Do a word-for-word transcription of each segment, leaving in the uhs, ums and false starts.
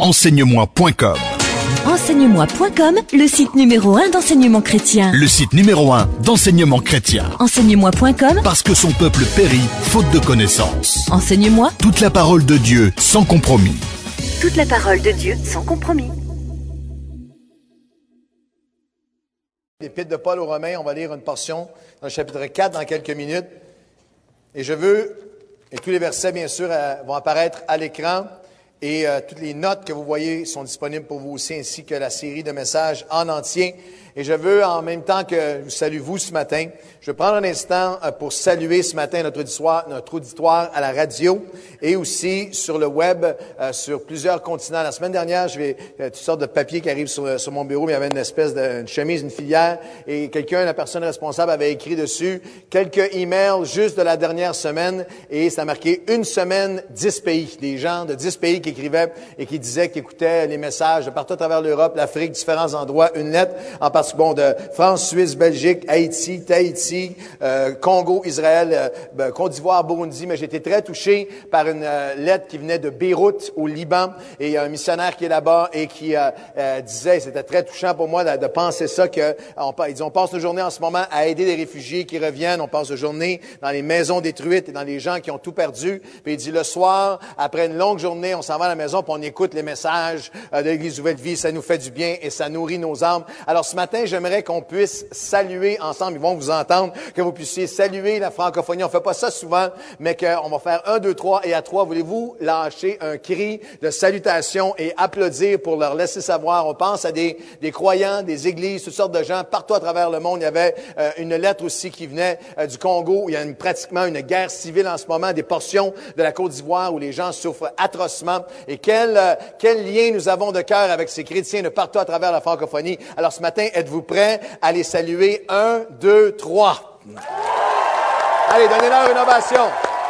enseigne-moi point com. enseigne-moi point com, le site numéro un d'enseignement chrétien. Le site numéro un d'enseignement chrétien. enseigne-moi point com, Parce que son peuple périt faute de connaissance. Enseigne-moi. Toute la parole de Dieu sans compromis. Toute la parole de Dieu sans compromis. L'Épître de Paul aux Romains, on va lire une portion dans le chapitre quatre dans quelques minutes. Et je veux, et tous les versets bien sûr euh, vont apparaître à l'écran, et euh, toutes les notes que vous voyez sont disponibles pour vous aussi, ainsi que la série de messages en entier. Et je veux, en même temps que je vous salue vous ce matin, je veux prendre un instant pour saluer ce matin notre auditoire, notre auditoire à la radio et aussi sur le web, euh, sur plusieurs continents. La semaine dernière, j'avais euh, toutes sortes de papiers qui arrivent sur, sur mon bureau, mais il y avait une espèce de une chemise, une filière, et quelqu'un, la personne responsable, avait écrit dessus quelques emails juste de la dernière semaine, et ça marquait une semaine, dix pays. Des gens de dix pays qui écrivaient et qui disaient qu'ils écoutaient les messages de partout à travers l'Europe, l'Afrique, différents endroits, une lettre, en particulier bon, de France, Suisse, Belgique, Haïti, Tahiti, euh, Congo, Israël, euh, ben, Côte d'Ivoire, Burundi. Mais j'ai été très touché par une euh, lettre qui venait de Beyrouth, au Liban. Et il y a un missionnaire qui est là-bas et qui euh, euh, disait, c'était très touchant pour moi de, de penser ça, que on, ils disent, on passe nos journées en ce moment à aider les réfugiés qui reviennent. On passe nos journées dans les maisons détruites et dans les gens qui ont tout perdu. Puis il dit, le soir, après une longue journée, on s'en va à la maison puis on écoute les messages euh, de l'Église Nouvelle Vie. Ça nous fait du bien et ça nourrit nos âmes. Alors ce matin, j'aimerais qu'on puisse saluer ensemble, ils vont vous entendre, que vous puissiez saluer la francophonie. On fait pas ça souvent, mais qu'on va faire un, deux, trois, et à trois, voulez-vous lâcher un cri de salutation et applaudir pour leur laisser savoir. On pense à des, des croyants, des églises, toutes sortes de gens partout à travers le monde. Il y avait euh, une lettre aussi qui venait euh, du Congo, où il y a une, pratiquement une guerre civile en ce moment, des portions de la Côte d'Ivoire où les gens souffrent atrocement. Et quel, euh, quel lien nous avons de cœur avec ces chrétiens de partout à travers la francophonie. Alors ce matin, êtes-vous prêts à les saluer? Un, deux, trois. Allez, donnez-leur une ovation.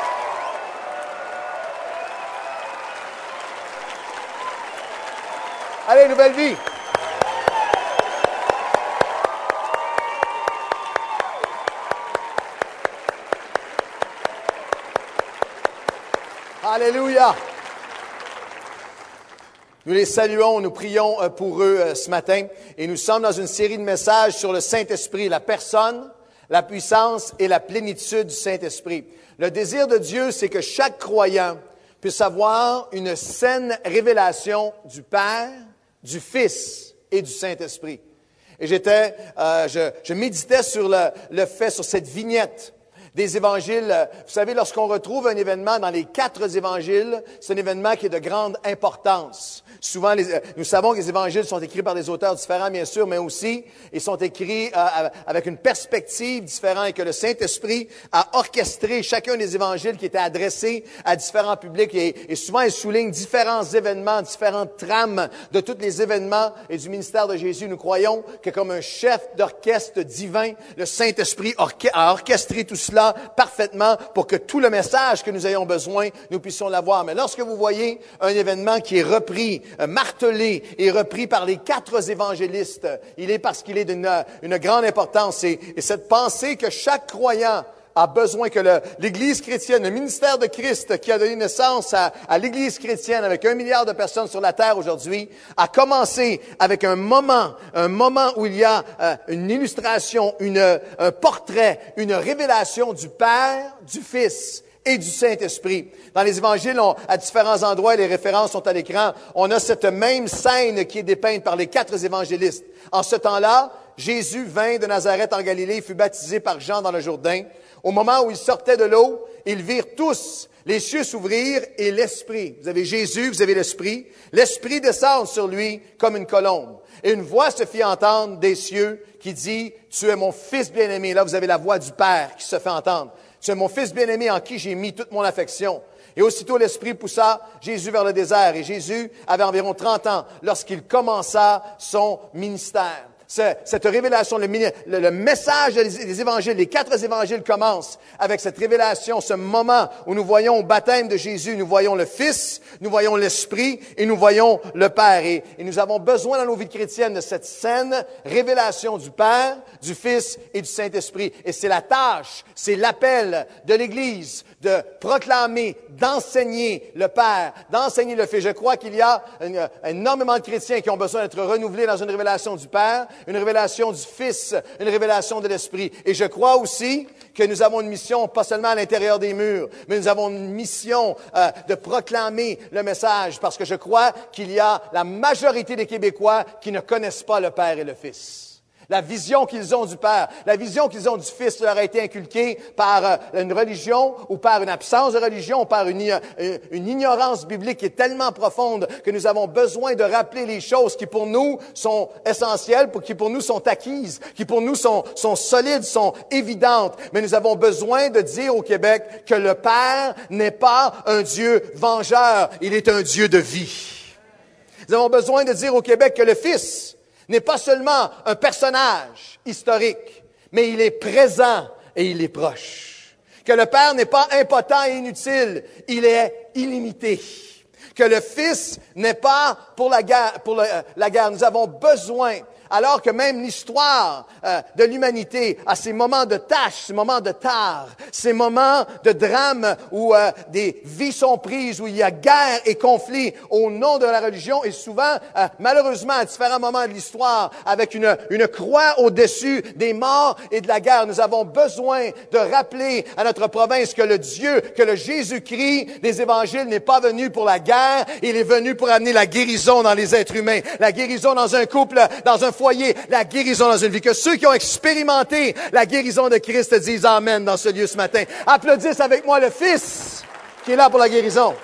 Allez, Nouvelle Vie. Alléluia. Nous les saluons, nous prions pour eux ce matin et nous sommes dans une série de messages sur le Saint-Esprit, la personne, la puissance et la plénitude du Saint-Esprit. Le désir de Dieu, c'est que chaque croyant puisse avoir une saine révélation du Père, du Fils et du Saint-Esprit. Et j'étais, euh, je, je méditais sur le, le fait, sur cette vignette des évangiles. Vous savez, lorsqu'on retrouve un événement dans les quatre évangiles, c'est un événement qui est de grande importance. Souvent, les, nous savons que les évangiles sont écrits par des auteurs différents, bien sûr, mais aussi, ils sont écrits euh, avec une perspective différente et que le Saint-Esprit a orchestré chacun des évangiles qui étaient adressés à différents publics. Et, et souvent, il souligne différents événements, différentes trames de tous les événements et du ministère de Jésus. Nous croyons que comme un chef d'orchestre divin, le Saint-Esprit orche- a orchestré tout cela parfaitement pour que tout le message que nous ayons besoin, nous puissions l'avoir. Mais lorsque vous voyez un événement qui est repris, euh, martelé et repris par les quatre évangélistes, il est parce qu'il est d'une une grande importance. Et, et cette pensée que chaque croyant a besoin, que le, l'Église chrétienne, le ministère de Christ qui a donné naissance à, à l'Église chrétienne avec un milliard de personnes sur la terre aujourd'hui, a commencé avec un moment, un moment où il y a euh, une illustration, une, un portrait, une révélation du Père, du Fils et du Saint-Esprit. Dans les évangiles, on, à différents endroits, les références sont à l'écran, on a cette même scène qui est dépeinte par les quatre évangélistes. En ce temps-là, Jésus vint de Nazareth en Galilée et fut baptisé par Jean dans le Jourdain. Au moment où il sortait de l'eau, ils virent tous les cieux s'ouvrir et l'Esprit. Vous avez Jésus, vous avez l'Esprit. L'Esprit descend sur lui comme une colombe. Et une voix se fit entendre des cieux qui dit, « Tu es mon Fils bien-aimé. » Là, vous avez la voix du Père qui se fait entendre. « Tu es mon Fils bien-aimé en qui j'ai mis toute mon affection. » Et aussitôt l'Esprit poussa Jésus vers le désert. Et Jésus avait environ trente ans lorsqu'il commença son ministère. Ce, cette révélation, le, le, le message des, des évangiles, les quatre évangiles commencent avec cette révélation, ce moment où nous voyons au baptême de Jésus, nous voyons le Fils, nous voyons l'Esprit et nous voyons le Père. Et, et nous avons besoin dans nos vies chrétiennes de cette saine révélation du Père, du Fils et du Saint-Esprit. Et c'est la tâche, c'est l'appel de l'Église de proclamer, d'enseigner le Père, d'enseigner le Fils. Je crois qu'il y a une, énormément de chrétiens qui ont besoin d'être renouvelés dans une révélation du Père, une révélation du Fils, une révélation de l'Esprit. Et je crois aussi que nous avons une mission, pas seulement à l'intérieur des murs, mais nous avons une mission euh, de proclamer le message, parce que je crois qu'il y a la majorité des Québécois qui ne connaissent pas le Père et le Fils. La vision qu'ils ont du Père, la vision qu'ils ont du Fils leur a été inculquée par euh, une religion ou par une absence de religion ou par une, euh, une ignorance biblique qui est tellement profonde que nous avons besoin de rappeler les choses qui pour nous sont essentielles, qui pour nous sont acquises, qui pour nous sont, sont solides, sont évidentes. Mais nous avons besoin de dire au Québec que le Père n'est pas un Dieu vengeur, il est un Dieu de vie. Nous avons besoin de dire au Québec que le Fils n'est pas seulement un personnage historique, mais il est présent et il est proche. Que le Père n'est pas impotent et inutile, il est illimité. Que le Fils n'est pas pour la guerre, pour le, la guerre. Nous avons besoin, alors que même l'histoire euh, de l'humanité a ces moments de tâche, ces moments de tard, ces moments de drame où euh, des vies sont prises, où il y a guerre et conflit au nom de la religion, et souvent, euh, malheureusement, à différents moments de l'histoire, avec une, une croix au-dessus des morts et de la guerre. Nous avons besoin de rappeler à notre province que le Dieu, que le Jésus-Christ des évangiles n'est pas venu pour la guerre, il est venu pour amener la guérison dans les êtres humains, la guérison dans un couple, dans un foyer, la guérison dans une vie. Que ceux qui ont expérimenté la guérison de Christ disent Amen dans ce lieu ce matin. Applaudissent avec moi le Fils qui est là pour la guérison.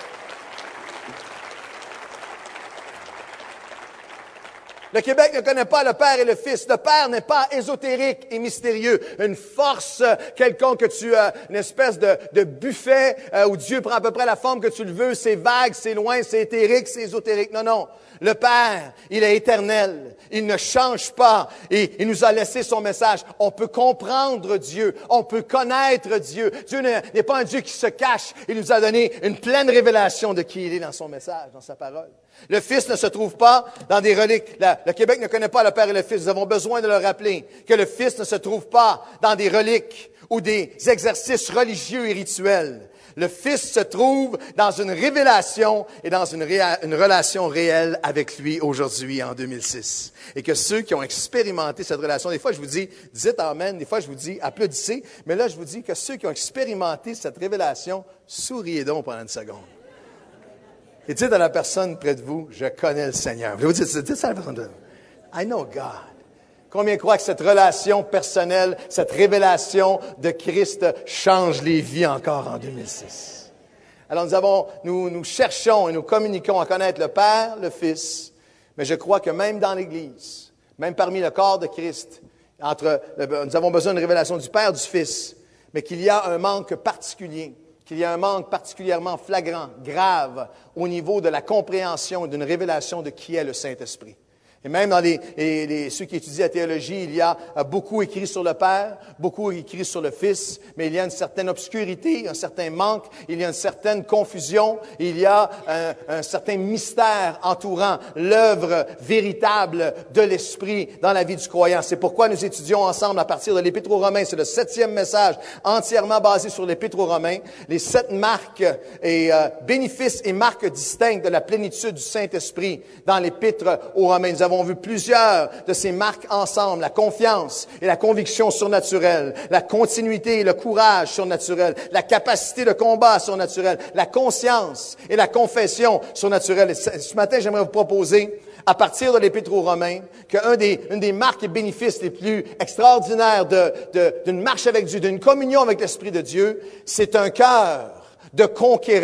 Le Québec ne connaît pas le Père et le Fils. Le Père n'est pas ésotérique et mystérieux. Une force quelconque que tu as, une espèce de, de buffet euh, où Dieu prend à peu près la forme que tu le veux. C'est vague, c'est loin, c'est éthérique, c'est ésotérique. Non, non. Le Père, il est éternel. Il ne change pas et il nous a laissé son message. On peut comprendre Dieu. On peut connaître Dieu. Dieu n'est pas un Dieu qui se cache. Il nous a donné une pleine révélation de qui il est dans son message, dans sa parole. Le Fils ne se trouve pas dans des reliques. La, le Québec ne connaît pas le Père et le Fils. Nous avons besoin de le rappeler que le Fils ne se trouve pas dans des reliques ou des exercices religieux et rituels. Le Fils se trouve dans une révélation et dans une, réa- une relation réelle avec lui aujourd'hui, en deux mille six. Et que ceux qui ont expérimenté cette relation, des fois je vous dis, dites Amen, des fois je vous dis, applaudissez, mais là je vous dis que ceux qui ont expérimenté cette révélation, souriez donc pendant une seconde. Et dites à la personne près de vous, je connais le Seigneur. Vous dites, dites ça à la personne de vous. I know God. Combien croient que cette relation personnelle, cette révélation de Christ change les vies encore en deux mille six? Alors nous avons, nous, nous cherchons et nous communiquons à connaître le Père, le Fils, mais je crois que même dans l'Église, même parmi le corps de Christ, entre, nous avons besoin d'une révélation du Père, du Fils, mais qu'il y a un manque particulier, qu'il y a un manque particulièrement flagrant, grave, au niveau de la compréhension et d'une révélation de qui est le Saint-Esprit. Et même dans les, les, les, ceux qui étudient la théologie, il y a beaucoup écrit sur le Père, beaucoup écrit sur le Fils, mais il y a une certaine obscurité, un certain manque, il y a une certaine confusion, il y a un, un certain mystère entourant l'œuvre véritable de l'Esprit dans la vie du croyant. C'est pourquoi nous étudions ensemble à partir de l'Épître aux Romains. C'est le septième message entièrement basé sur l'Épître aux Romains. Les sept marques et euh, bénéfices et marques distinctes de la plénitude du Saint-Esprit dans l'Épître aux Romains. Nous avons vu plusieurs de ces marques ensemble, la confiance et la conviction surnaturelle, la continuité et le courage surnaturel, la capacité de combat surnaturel, la conscience et la confession surnaturelle. Et ce matin, j'aimerais vous proposer, à partir de l'Épître aux Romains, qu'une des, une des marques et bénéfices les plus extraordinaires de, de, d'une marche avec Dieu, d'une communion avec l'Esprit de Dieu, c'est un cœur de conquérant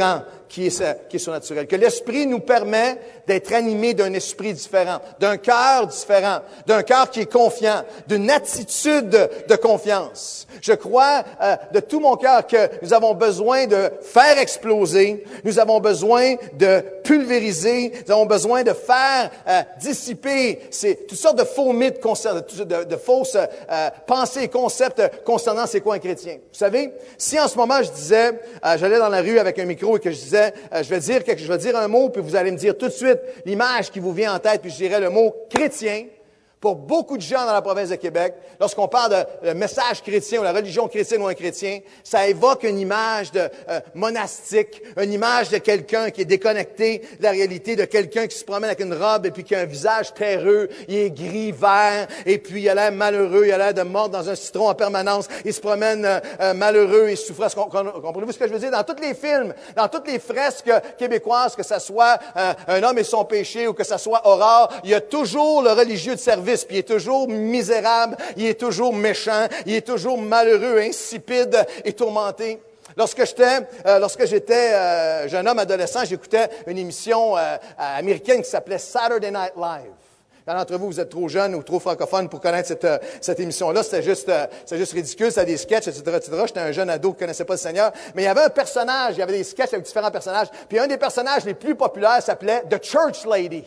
qui est, qui est surnaturel. Que l'Esprit nous permet d'être animés d'un esprit différent, d'un cœur différent, d'un cœur qui est confiant, d'une attitude de, de confiance. Je crois euh, de tout mon cœur que nous avons besoin de faire exploser, nous avons besoin de pulvériser, nous avons besoin de faire euh, dissiper ces, toutes sortes de faux mythes, concernant, de, de, de fausses euh, pensées et concepts concernant c'est quoi un chrétien. Vous savez, si en ce moment je disais, euh, j'allais dans la rue avec un micro et que je disais, euh, je vais dire quelque, je vais dire un mot, puis vous allez me dire tout de suite l'image qui vous vient en tête, puis je dirais le mot chrétien. Pour beaucoup de gens dans la province de Québec, lorsqu'on parle de, de message chrétien ou la religion chrétienne ou un chrétien, ça évoque une image de euh, monastique, une image de quelqu'un qui est déconnecté de la réalité, de quelqu'un qui se promène avec une robe et puis qui a un visage terreux, il est gris, vert, et puis il a l'air malheureux, il a l'air de mordre dans un citron en permanence, il se promène euh, euh, malheureux et souffrant. Comprenez-vous ce que je veux dire? Dans tous les films, dans toutes les fresques québécoises, que ce soit euh, Un homme et son péché ou que ce soit Aurore, il y a toujours le religieux de service. Puis il est toujours misérable, il est toujours méchant, il est toujours malheureux, insipide et tourmenté. Lorsque j'étais, euh, lorsque j'étais euh, jeune homme adolescent, j'écoutais une émission euh, américaine qui s'appelait Saturday Night Live. L'un d'entre vous, vous êtes trop jeune ou trop francophone pour connaître cette, euh, cette émission-là. C'était juste, euh, c'était juste ridicule, c'était des sketchs, et cetera, et cetera. J'étais un jeune ado qui connaissait pas le Seigneur. Mais il y avait un personnage, il y avait des sketchs avec différents personnages. Puis un des personnages les plus populaires s'appelait The Church Lady.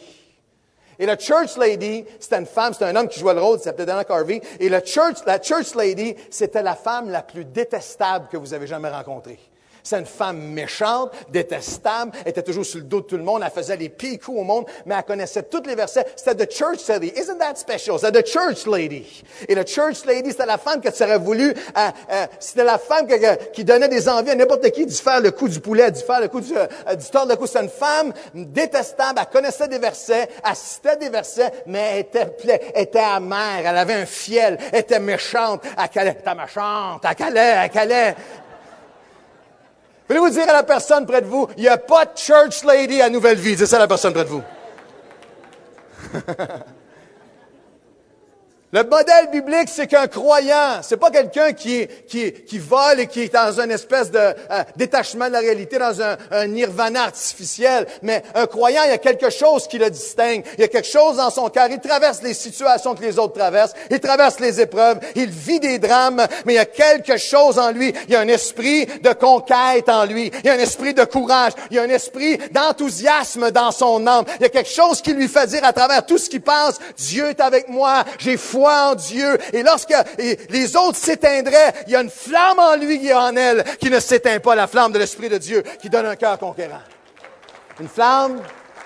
Et la Church Lady, c'était une femme, c'était un homme qui jouait le rôle, il s'appelait Dana Carvey. Et la Church, la Church Lady, c'était la femme la plus détestable que vous avez jamais rencontrée. C'est une femme méchante, détestable, elle était toujours sur le dos de tout le monde, elle faisait les pires coups au monde, mais elle connaissait tous les versets. C'était The Church Lady. Isn't that special? C'était The Church Lady. Et la Church Lady, c'était la femme que tu aurais voulu, euh, euh, c'était la femme que, que, qui donnait des envies à n'importe qui d'y faire le coup du poulet, d'y faire le coup du, euh, du tord de cou. C'était une femme détestable, elle connaissait des versets, elle citait des versets, mais elle était, elle était amère, elle avait un fiel, elle était méchante, elle calait, elle était méchante, elle calait, elle calait. Voulez-vous dire à la personne près de vous, il n'y a pas de Church Lady à Nouvelle Vie. Dites ça à la personne près de vous. Le modèle biblique, c'est qu'un croyant, c'est pas quelqu'un qui, qui, qui vole et qui est dans une espèce de euh, détachement de la réalité, dans un, un nirvana artificiel. Mais un croyant, il y a quelque chose qui le distingue. Il y a quelque chose dans son cœur. Il traverse les situations que les autres traversent. Il traverse les épreuves. Il vit des drames. Mais il y a quelque chose en lui. Il y a un esprit de conquête en lui. Il y a un esprit de courage. Il y a un esprit d'enthousiasme dans son âme. Il y a quelque chose qui lui fait dire à travers tout ce qu'il pense, Dieu est avec moi. J'ai foi en Dieu. Et lorsque les autres s'éteindraient, il y a une flamme en lui et en elle qui ne s'éteint pas, la flamme de l'Esprit de Dieu qui donne un cœur conquérant. Une flamme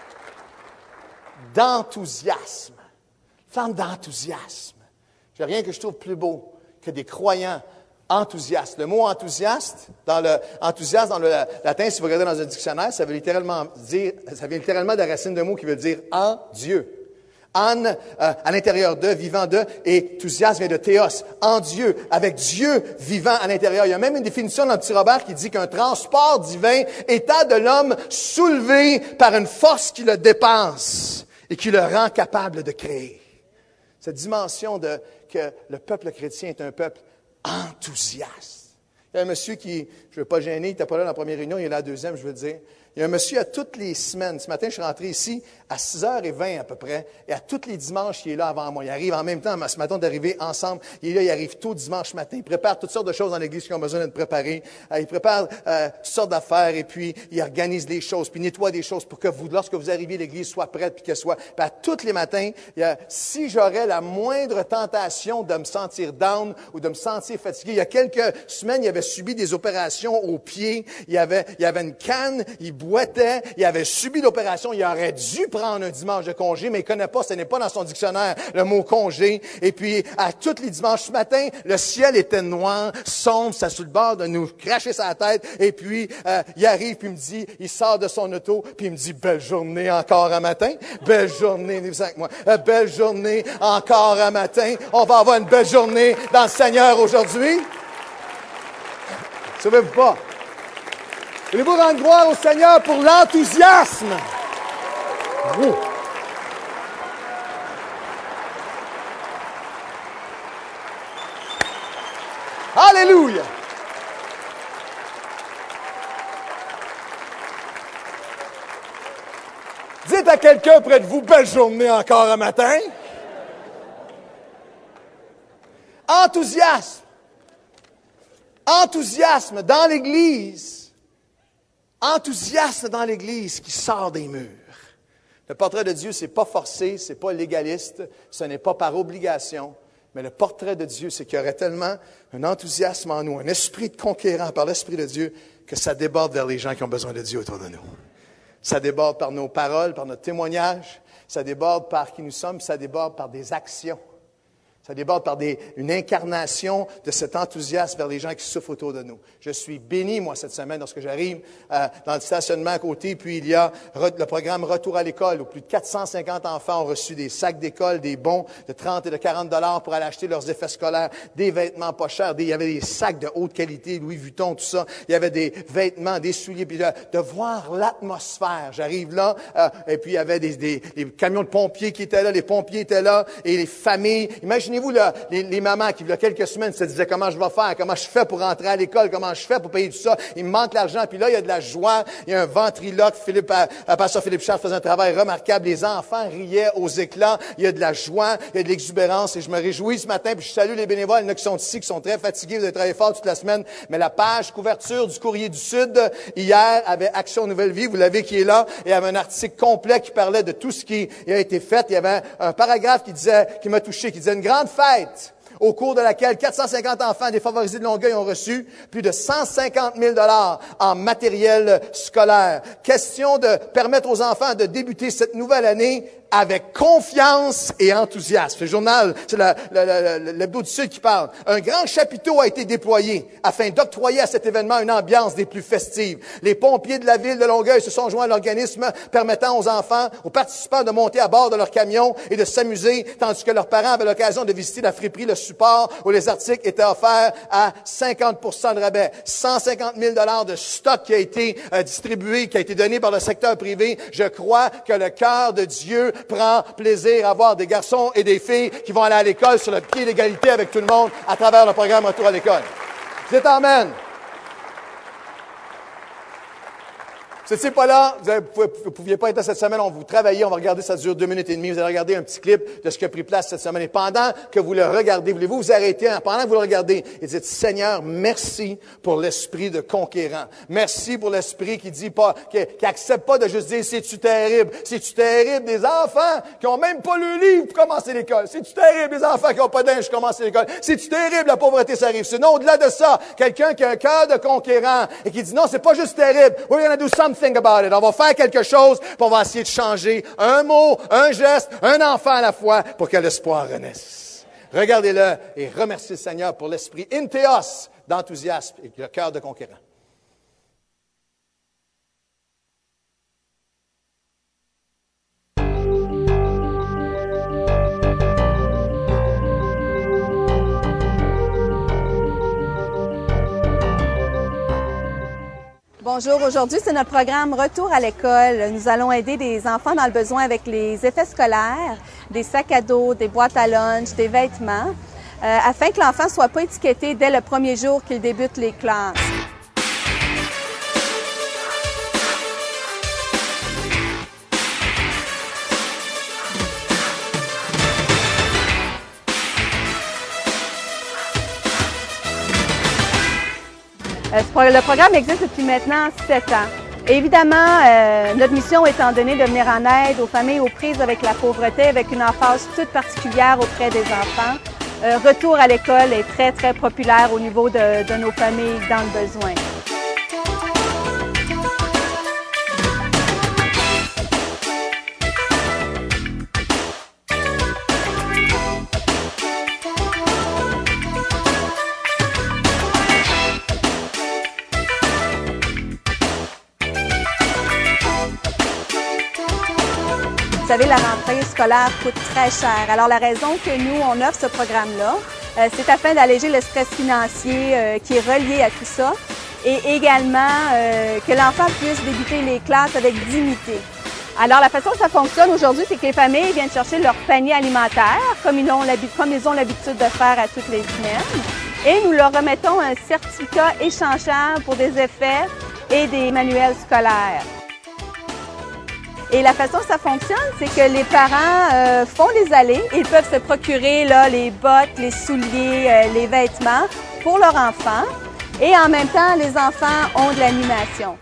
d'enthousiasme. Une flamme d'enthousiasme. Il n'y a rien que je trouve plus beau que des croyants enthousiastes. Le mot enthousiaste, dans le, enthousiaste dans le latin, si vous regardez dans un dictionnaire, ça veut littéralement dire, ça vient littéralement de la racine d'un mot qui veut dire en Dieu. En, euh, à l'intérieur de, vivant de, et enthousiasme vient de théos, en Dieu, avec Dieu vivant à l'intérieur. Il y a même une définition dans le Petit Robert qui dit qu'un transport divin, état de l'homme soulevé par une force qui le dépasse et qui le rend capable de créer. Cette dimension de que le peuple chrétien est un peuple enthousiaste. Il y a un monsieur qui, je ne veux pas gêner, il n'était pas là dans la première réunion, il est là la deuxième, je veux dire. Il y a un monsieur à toutes les semaines. Ce matin, je suis rentré ici à six heures vingt à peu près. Et à tous les dimanches, il est là avant moi. Il arrive en même temps. Ce matin, d'arriver ensemble. Il est là, il arrive tôt dimanche matin. Il prépare toutes sortes de choses dans l'église qui ont besoin d'être préparées. Euh, il prépare euh, toutes sortes d'affaires et puis il organise des choses, puis il nettoie des choses pour que vous, lorsque vous arrivez, l'église soit prête puis qu'elle soit. Puis à tous les matins, il y a, si j'aurais la moindre tentation de me sentir down ou de me sentir fatigué, il y a quelques semaines, il avait subi des opérations au pied. Il avait, il avait une canne. Il boitait, il avait subi l'opération, il aurait dû prendre un dimanche de congé, mais il ne connaît pas, ce n'est pas dans son dictionnaire, le mot congé. Et puis, à tous les dimanches matin, le ciel était noir, sombre, ça sur le bord de nous cracher sa tête. Et puis, euh, il arrive, puis il me dit, il sort de son auto, puis il me dit, belle journée encore un matin, belle journée, vous avec moi, euh, belle journée encore un matin. On va avoir une belle journée dans le Seigneur aujourd'hui. Sauvez-vous pas. Voulez-vous rendre gloire au Seigneur pour l'enthousiasme? Oh. Alléluia! Dites à quelqu'un près de vous, belle journée encore un matin. Enthousiasme. Enthousiasme dans l'Église. Enthousiasme dans l'Église qui sort des murs. Le portrait de Dieu, c'est pas forcé, c'est pas légaliste, ce n'est pas par obligation. Mais le portrait de Dieu, c'est qu'il y aurait tellement un enthousiasme en nous, un esprit de conquérant par l'Esprit de Dieu, que ça déborde vers les gens qui ont besoin de Dieu autour de nous. Ça déborde par nos paroles, par notre témoignage, ça déborde par qui nous sommes, ça déborde par des actions. Ça déborde par des, une incarnation de cet enthousiasme vers les gens qui souffrent autour de nous. Je suis béni, moi, cette semaine, lorsque j'arrive euh, dans le stationnement à côté, puis il y a re, le programme Retour à l'école, où plus de quatre cent cinquante enfants ont reçu des sacs d'école, des bons de trente et de quarante dollars pour aller acheter leurs effets scolaires, des vêtements pas chers, des, il y avait des sacs de haute qualité, Louis Vuitton, tout ça. Il y avait des vêtements, des souliers, puis de, de voir l'atmosphère. J'arrive là, euh, et puis il y avait des, des, des camions de pompiers qui étaient là, les pompiers étaient là, et les familles. Imaginez Imaginez-vous là, les, les mamans qui, il y a quelques semaines, se disaient comment je vais faire, comment je fais pour rentrer à l'école, comment je fais pour payer tout ça. Il me manque l'argent. Puis là, il y a de la joie. Il y a un ventriloque. Philippe, à, à pasteur Philippe Charles faisait un travail remarquable. Les enfants riaient aux éclats. Il y a de la joie, il y a de l'exubérance. Et je me réjouis ce matin. Puis je salue les bénévoles. Il y en a qui sont ici, qui sont très fatigués. Vous avez travaillé fort toute la semaine. Mais la page couverture du Courrier du Sud, hier, avait Action Nouvelle Vie. Vous l'avez qui est là. Et il y avait un article complet qui parlait de tout ce qui a été fait. Il y avait un, un paragraphe qui disait, qui m'a touché, qui disait une grande fête, au cours de laquelle quatre cent cinquante enfants défavorisés de Longueuil ont reçu plus de cent cinquante mille dollars en matériel scolaire. Question de permettre aux enfants de débuter cette nouvelle année avec confiance et enthousiasme. Le journal, c'est l'Hebdo du Sud qui parle. Un grand chapiteau a été déployé afin d'octroyer à cet événement une ambiance des plus festives. Les pompiers de la ville de Longueuil se sont joints à l'organisme permettant aux enfants, aux participants de monter à bord de leur camion et de s'amuser, tandis que leurs parents avaient l'occasion de visiter la friperie, le support où les articles étaient offerts à cinquante pour cent de rabais. cent cinquante mille dollars de stock qui a été euh, distribué, qui a été donné par le secteur privé. Je crois que le cœur de Dieu prend plaisir à voir des garçons et des filles qui vont aller à l'école sur le pied d'égalité avec tout le monde à travers le programme Retour à l'école. Dites amen. Si vous n'étiez pas là, vous ne pouviez pas être là cette semaine, on vous travaillait, on va regarder, ça dure deux minutes et demie, vous allez regarder un petit clip de ce qui a pris place cette semaine. Et pendant que vous le regardez, voulez-vous vous arrêter, pendant que vous le regardez, et dites, Seigneur, merci pour l'esprit de conquérant. Merci pour l'esprit qui dit pas, qui, qui accepte pas de juste dire, c'est-tu terrible? C'est-tu terrible des enfants qui ont même pas le livre pour commencer l'école? C'est-tu terrible des enfants qui ont pas d'âge pour commencer l'école? C'est-tu terrible la pauvreté, ça arrive? Sinon, au-delà de ça, quelqu'un qui a un cœur de conquérant et qui dit, non, c'est pas juste terrible. We're gonna do something. Think about it. On va faire quelque chose, puis on va essayer de changer un mot, un geste, un enfant à la fois pour que l'espoir renaisse. Regardez-le et remerciez le Seigneur pour l'esprit intéos d'enthousiasme et le cœur de conquérant. Bonjour, aujourd'hui c'est notre programme Retour à l'école. Nous allons aider des enfants dans le besoin avec les effets scolaires, des sacs à dos, des boîtes à lunch, des vêtements, euh, afin que l'enfant ne soit pas étiqueté dès le premier jour qu'il débute les classes. Le programme existe depuis maintenant sept ans. Évidemment, euh, notre mission étant donné de venir en aide aux familles aux prises avec la pauvreté, avec une emphase toute particulière auprès des enfants. Euh, Retour à l'école est très, très populaire au niveau de, de nos familles dans le besoin. Vous savez, la rentrée scolaire coûte très cher. Alors, la raison que nous, on offre ce programme-là, euh, c'est afin d'alléger le stress financier euh, qui est relié à tout ça et également euh, que l'enfant puisse débuter les classes avec dignité. Alors, la façon que ça fonctionne aujourd'hui, c'est que les familles viennent chercher leur panier alimentaire, comme ils ont l'habitude, comme ils ont l'habitude de faire à toutes les semaines, et nous leur remettons un certificat échangeable pour des effets et des manuels scolaires. Et la façon que ça fonctionne, c'est que les parents euh, font les allées. Ils peuvent se procurer là, les bottes, les souliers, euh, les vêtements pour leur enfant. Et en même temps, les enfants ont de l'animation.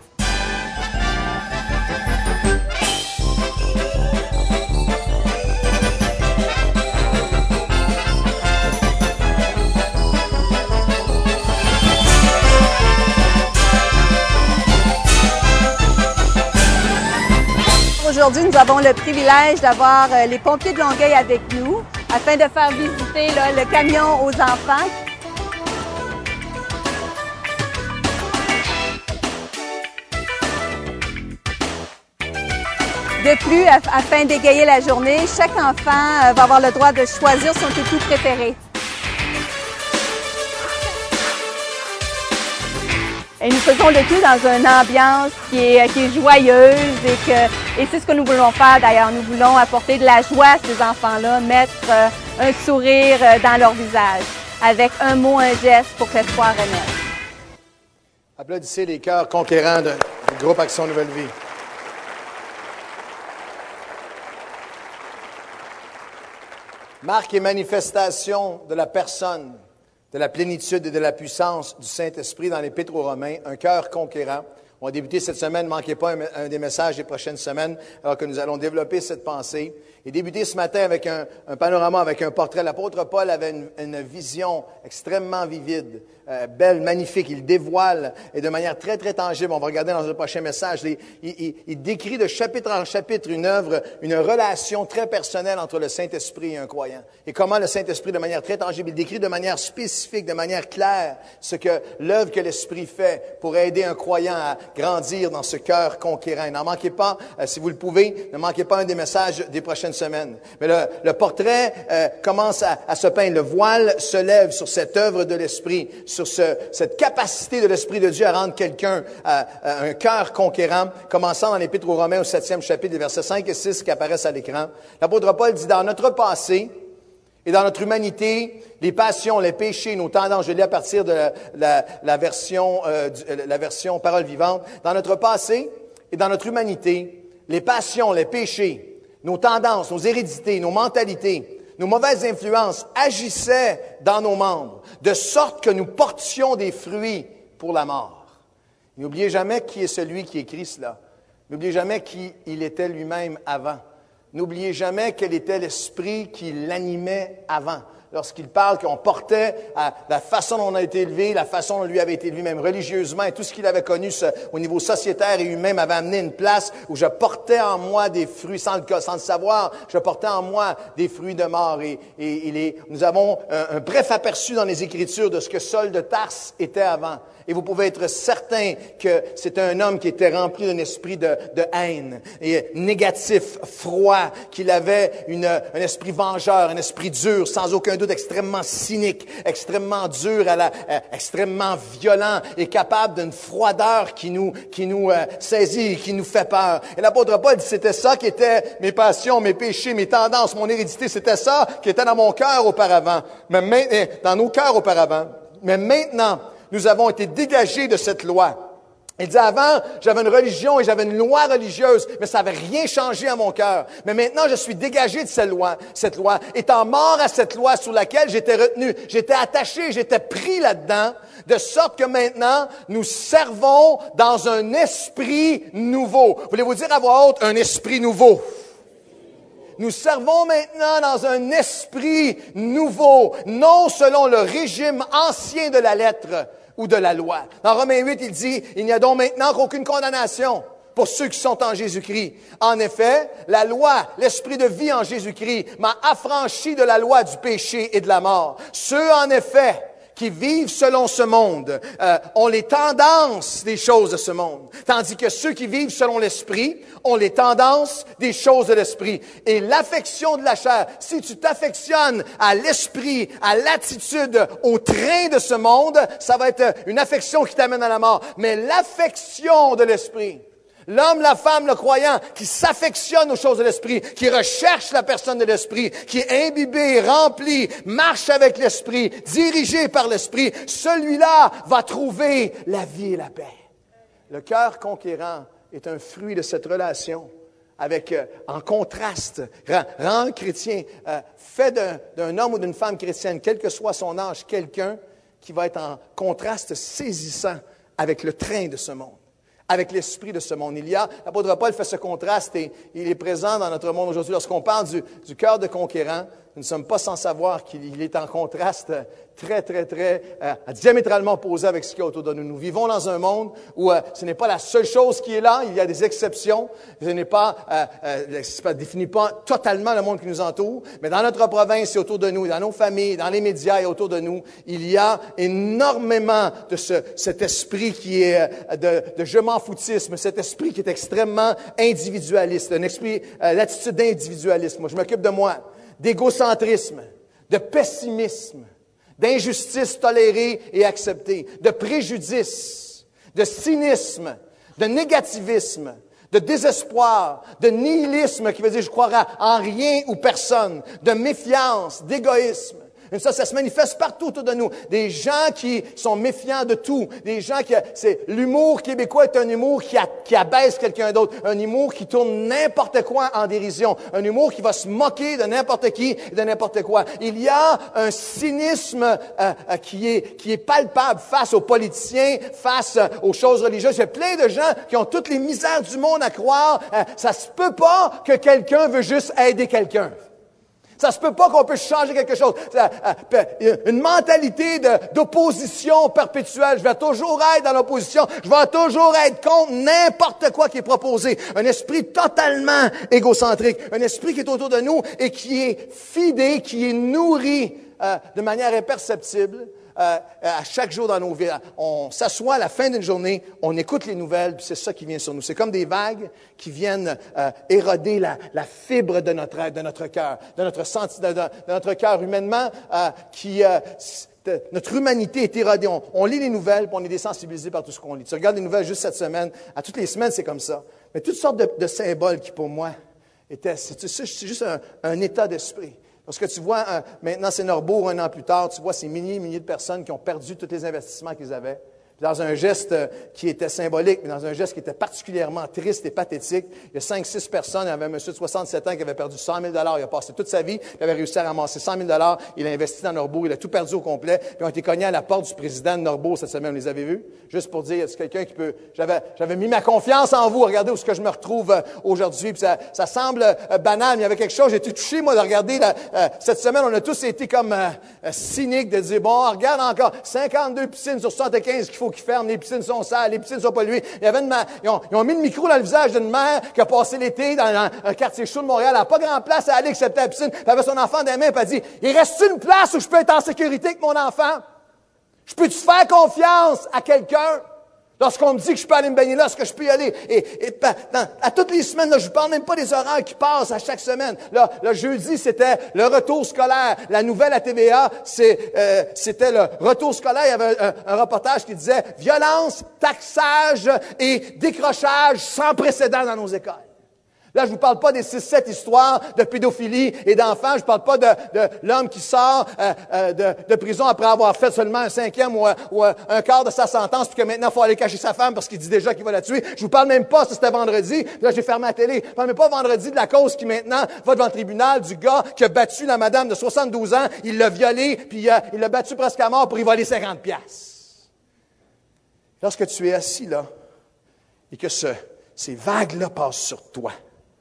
Aujourd'hui, nous avons le privilège d'avoir les pompiers de Longueuil avec nous afin de faire visiter là, le camion aux enfants. De plus, afin d'égayer la journée, chaque enfant va avoir le droit de choisir son toutou préféré. Et nous faisons le tout dans une ambiance qui est, qui est joyeuse et, que, et c'est ce que nous voulons faire d'ailleurs. Nous voulons apporter de la joie à ces enfants-là, mettre euh, un sourire dans leur visage, avec un mot, un geste pour que l'espoir renaisse. Applaudissez les cœurs conquérants de, du groupe Action Nouvelle Vie. Marque et manifestation de la personne, de la plénitude et de la puissance du Saint-Esprit dans l'Épître aux Romains, un cœur conquérant. On va débuter cette semaine, ne manquez pas un, un des messages des prochaines semaines, alors que nous allons développer cette pensée. Et débuter ce matin avec un, un panorama, avec un portrait. L'apôtre Paul avait une, une vision extrêmement vivide, euh, belle, magnifique. Il dévoile, et de manière très, très tangible, on va regarder dans le prochain message, il, il, il décrit de chapitre en chapitre une œuvre, une relation très personnelle entre le Saint-Esprit et un croyant. Et comment le Saint-Esprit, de manière très tangible, il décrit de manière spécifique, de manière claire, ce que l'œuvre que l'Esprit fait pour aider un croyant à grandir dans ce cœur conquérant. N'en manquez pas, euh, si vous le pouvez, ne manquez pas un des messages des prochaines semaine. Mais le, le portrait euh, commence à, à se peindre. Le voile se lève sur cette œuvre de l'Esprit, sur ce, cette capacité de l'Esprit de Dieu à rendre quelqu'un à, à un cœur conquérant, commençant dans l'Épître aux Romains au septième chapitre, les versets cinq et six qui apparaissent à l'écran. L'apôtre Paul dit, dans notre passé et dans notre humanité, les passions, les péchés, nos tendances, je lis à partir de la, la, la version, euh, du, la version Parole vivante, dans notre passé et dans notre humanité, les passions, les péchés, nos tendances, nos hérédités, nos mentalités, nos mauvaises influences agissaient dans nos membres, de sorte que nous portions des fruits pour la mort. N'oubliez jamais qui est celui qui écrit cela. N'oubliez jamais qui il était lui-même avant. N'oubliez jamais quel était l'esprit qui l'animait avant. Lorsqu'il parle qu'on portait à la façon dont on a été élevé, la façon dont lui avait été élevé, même religieusement, et tout ce qu'il avait connu ce, au niveau sociétaire et humain m'avait amené une place où je portais en moi des fruits, sans le, sans le savoir, je portais en moi des fruits de mort. Et, et, et les, nous avons un, un bref aperçu dans les Écritures de ce que Saul de Tarse était avant. Et vous pouvez être certain que c'était un homme qui était rempli d'un esprit de, de haine, et négatif, froid, qu'il avait une, un esprit vengeur, un esprit dur, sans aucun doute extrêmement cynique, extrêmement dur, à la, euh, extrêmement violent et capable d'une froideur qui nous, qui nous euh, saisit, qui nous fait peur. Et l'apôtre Paul dit, c'était ça qui était mes passions, mes péchés, mes tendances, mon hérédité, c'était ça qui était dans mon cœur auparavant, mais maintenant, dans nos cœurs auparavant. Mais maintenant, nous avons été dégagés de cette loi. Il dit, avant, j'avais une religion et j'avais une loi religieuse, mais ça n'avait rien changé à mon cœur. Mais maintenant, je suis dégagé de cette loi, cette loi, étant mort à cette loi sur laquelle j'étais retenu. J'étais attaché, j'étais pris là-dedans, de sorte que maintenant, nous servons dans un esprit nouveau. Voulez-vous dire à voix haute, un esprit nouveau? Nous servons maintenant dans un esprit nouveau, non selon le régime ancien de la lettre ou de la loi. Dans Romains huit, il dit, il n'y a donc maintenant qu'aucune condamnation pour ceux qui sont en Jésus-Christ. En effet, la loi, l'esprit de vie en Jésus-Christ m'a affranchi de la loi du péché et de la mort. Ceux, en effet, qui vivent selon ce monde euh, ont les tendances des choses de ce monde, tandis que ceux qui vivent selon l'esprit ont les tendances des choses de l'esprit. Et l'affection de la chair, si tu t'affectionnes à l'esprit, à l'attitude, au train de ce monde, ça va être une affection qui t'amène à la mort. Mais l'affection de l'esprit, l'homme, la femme, le croyant, qui s'affectionne aux choses de l'esprit, qui recherche la personne de l'esprit, qui est imbibé, rempli, marche avec l'esprit, dirigé par l'esprit, celui-là va trouver la vie et la paix. Le cœur conquérant est un fruit de cette relation avec euh, en contraste, rend, rend un chrétien, euh, fait d'un, d'un homme ou d'une femme chrétienne, quel que soit son âge, quelqu'un qui va être en contraste saisissant avec le train de ce monde, avec l'esprit de ce monde. Il y a, l'apôtre Paul fait ce contraste et il est présent dans notre monde aujourd'hui. Lorsqu'on parle du, du cœur de conquérant, nous ne sommes pas sans savoir qu'il est en contraste très, très, très euh, diamétralement opposé avec ce qu'il y a autour de nous. Nous vivons dans un monde où euh, ce n'est pas la seule chose qui est là, il y a des exceptions. Ce n'est pas, euh, euh, ça ne définit pas totalement le monde qui nous entoure, mais dans notre province et autour de nous, dans nos familles, dans les médias et autour de nous, il y a énormément de ce, cet esprit qui est euh, de, de je m'en foutisme, cet esprit qui est extrêmement individualiste, un esprit, euh, l'attitude d'individualisme. Moi, je m'occupe de moi. D'égocentrisme, de pessimisme, d'injustice tolérée et acceptée, de préjudice, de cynisme, de négativisme, de désespoir, de nihilisme qui veut dire je croirai en rien ou personne, de méfiance, d'égoïsme. Et ça, ça se manifeste partout autour de nous. Des gens qui sont méfiants de tout. Des gens qui... C'est, l'humour québécois est un humour qui, a, qui abaisse quelqu'un d'autre. Un humour qui tourne n'importe quoi en dérision. Un humour qui va se moquer de n'importe qui et de n'importe quoi. Il y a un cynisme euh, euh, qui est, qui est palpable face aux politiciens, face euh, aux choses religieuses. Il y a plein de gens qui ont toutes les misères du monde à croire. Euh, ça se peut pas que quelqu'un veut juste aider quelqu'un. Ça se peut pas qu'on puisse changer quelque chose. Une mentalité de, d'opposition perpétuelle. Je vais toujours être dans l'opposition. Je vais toujours être contre n'importe quoi qui est proposé. Un esprit totalement égocentrique. Un esprit qui est autour de nous et qui est fidé, qui est nourri euh, de manière imperceptible. Euh, à chaque jour dans nos vies. On s'assoit à la fin d'une journée, on écoute les nouvelles, puis c'est ça qui vient sur nous. C'est comme des vagues qui viennent euh, éroder la, la fibre de notre de notre cœur, de notre senti, de, de, de notre cœur humainement, euh, qui euh, de, notre humanité est érodée. On, on lit les nouvelles, puis on est désensibilisé par tout ce qu'on lit. Tu regardes les nouvelles juste cette semaine, à toutes les semaines c'est comme ça. Mais toutes sortes de, de symboles qui pour moi étaient, c'est, c'est juste un, un état d'esprit. Parce que tu vois, euh, maintenant c'est Norbourg, un an plus tard, tu vois ces milliers et milliers de personnes qui ont perdu tous les investissements qu'ils avaient. Puis dans un geste euh, qui était symbolique, mais dans un geste qui était particulièrement triste et pathétique, il y a cinq, six personnes, il y avait un monsieur de soixante-sept ans qui avait perdu cent mille dollars. Il a passé toute sa vie, il avait réussi à ramasser cent mille dollars. Il a investi dans Norbourg, il a tout perdu au complet. Puis ils ont été cognés à la porte du président de Norbourg cette semaine, vous les avez vus? Juste pour dire, est-ce quelqu'un qui peut... J'avais, j'avais mis ma confiance en vous, regardez où est-ce que je me retrouve euh, aujourd'hui. Puis ça, ça semble euh, banal, mais il y avait quelque chose, j'ai été touché, moi, de regarder. La, euh, cette semaine, on a tous été comme euh, euh, cyniques de dire, bon, regarde encore, cinquante-deux piscines sur soixante-quinze qu'il faut qu'ils ferment, les piscines sont sales, les piscines sont polluées. Il y avait une mère, ils, ont, ils ont mis le micro dans le visage d'une mère qui a passé l'été dans un, un quartier chaud de Montréal, elle n'a pas grand place à aller excepté la piscine. Elle avait son enfant dans les mains, puis elle dit, il reste une place où je peux être en sécurité avec mon enfant? Je peux-tu faire confiance à quelqu'un? Lorsqu'on me dit que je peux aller me baigner là, est-ce que je peux y aller? Et, et dans, à toutes les semaines, là, je ne parle même pas des horaires qui passent à chaque semaine. Là, le jeudi, c'était le retour scolaire. La nouvelle à T V A, c'est, euh, c'était le retour scolaire. Il y avait un, un reportage qui disait « Violence, taxage et décrochage sans précédent dans nos écoles ». Là, je vous parle pas des six sept histoires de pédophilie et d'enfants. Je parle pas de, de l'homme qui sort euh, euh, de, de prison après avoir fait seulement un cinquième ou, un, ou un, un quart de sa sentence, puis que maintenant, il faut aller cacher sa femme parce qu'il dit déjà qu'il va la tuer. Je vous parle même pas, ça c'était vendredi. Puis là, j'ai fermé la télé. Je parle même pas vendredi de la cause qui maintenant va devant le tribunal du gars qui a battu la madame de soixante-douze ans. Il l'a violée, puis euh, il l'a battu presque à mort pour y voler cinquante piastres. Lorsque tu es assis là, et que ce, ces vagues-là passent sur toi,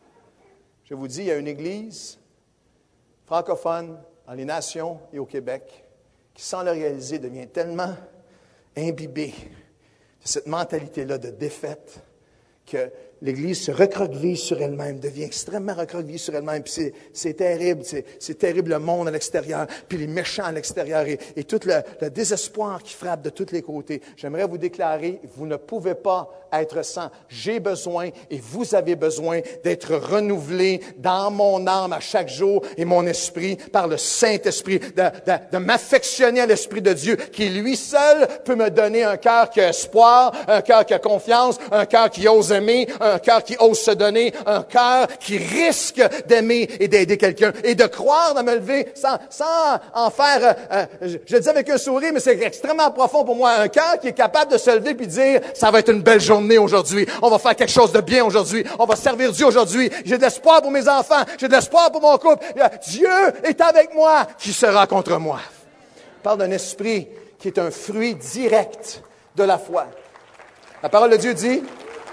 je vous dis, il y a une église francophone dans les nations et au Québec qui, sans le réaliser, devient tellement imbibée de cette mentalité-là de défaite que l'Église se recroqueville sur elle-même, devient extrêmement recroquevillée sur elle-même. Puis c'est, c'est terrible, c'est, c'est terrible le monde à l'extérieur, puis les méchants à l'extérieur et, et tout le, le désespoir qui frappe de tous les côtés. J'aimerais vous déclarer, vous ne pouvez pas être sans. J'ai besoin et vous avez besoin d'être renouvelés dans mon âme à chaque jour et mon esprit par le Saint-Esprit, de, de, de m'affectionner à l'Esprit de Dieu qui lui seul peut me donner un cœur qui a espoir, un cœur qui a confiance, un cœur qui ose aimer, un un cœur qui ose se donner, un cœur qui risque d'aimer et d'aider quelqu'un et de croire, de me lever sans, sans en faire, euh, euh, je, je le dis avec un sourire, mais c'est extrêmement profond pour moi, un cœur qui est capable de se lever puis de dire, ça va être une belle journée aujourd'hui, on va faire quelque chose de bien aujourd'hui, on va servir Dieu aujourd'hui, j'ai de l'espoir pour mes enfants, j'ai de l'espoir pour mon couple, Dieu est avec moi, qui sera contre moi? On parle d'un esprit qui est un fruit direct de la foi. La parole de Dieu dit,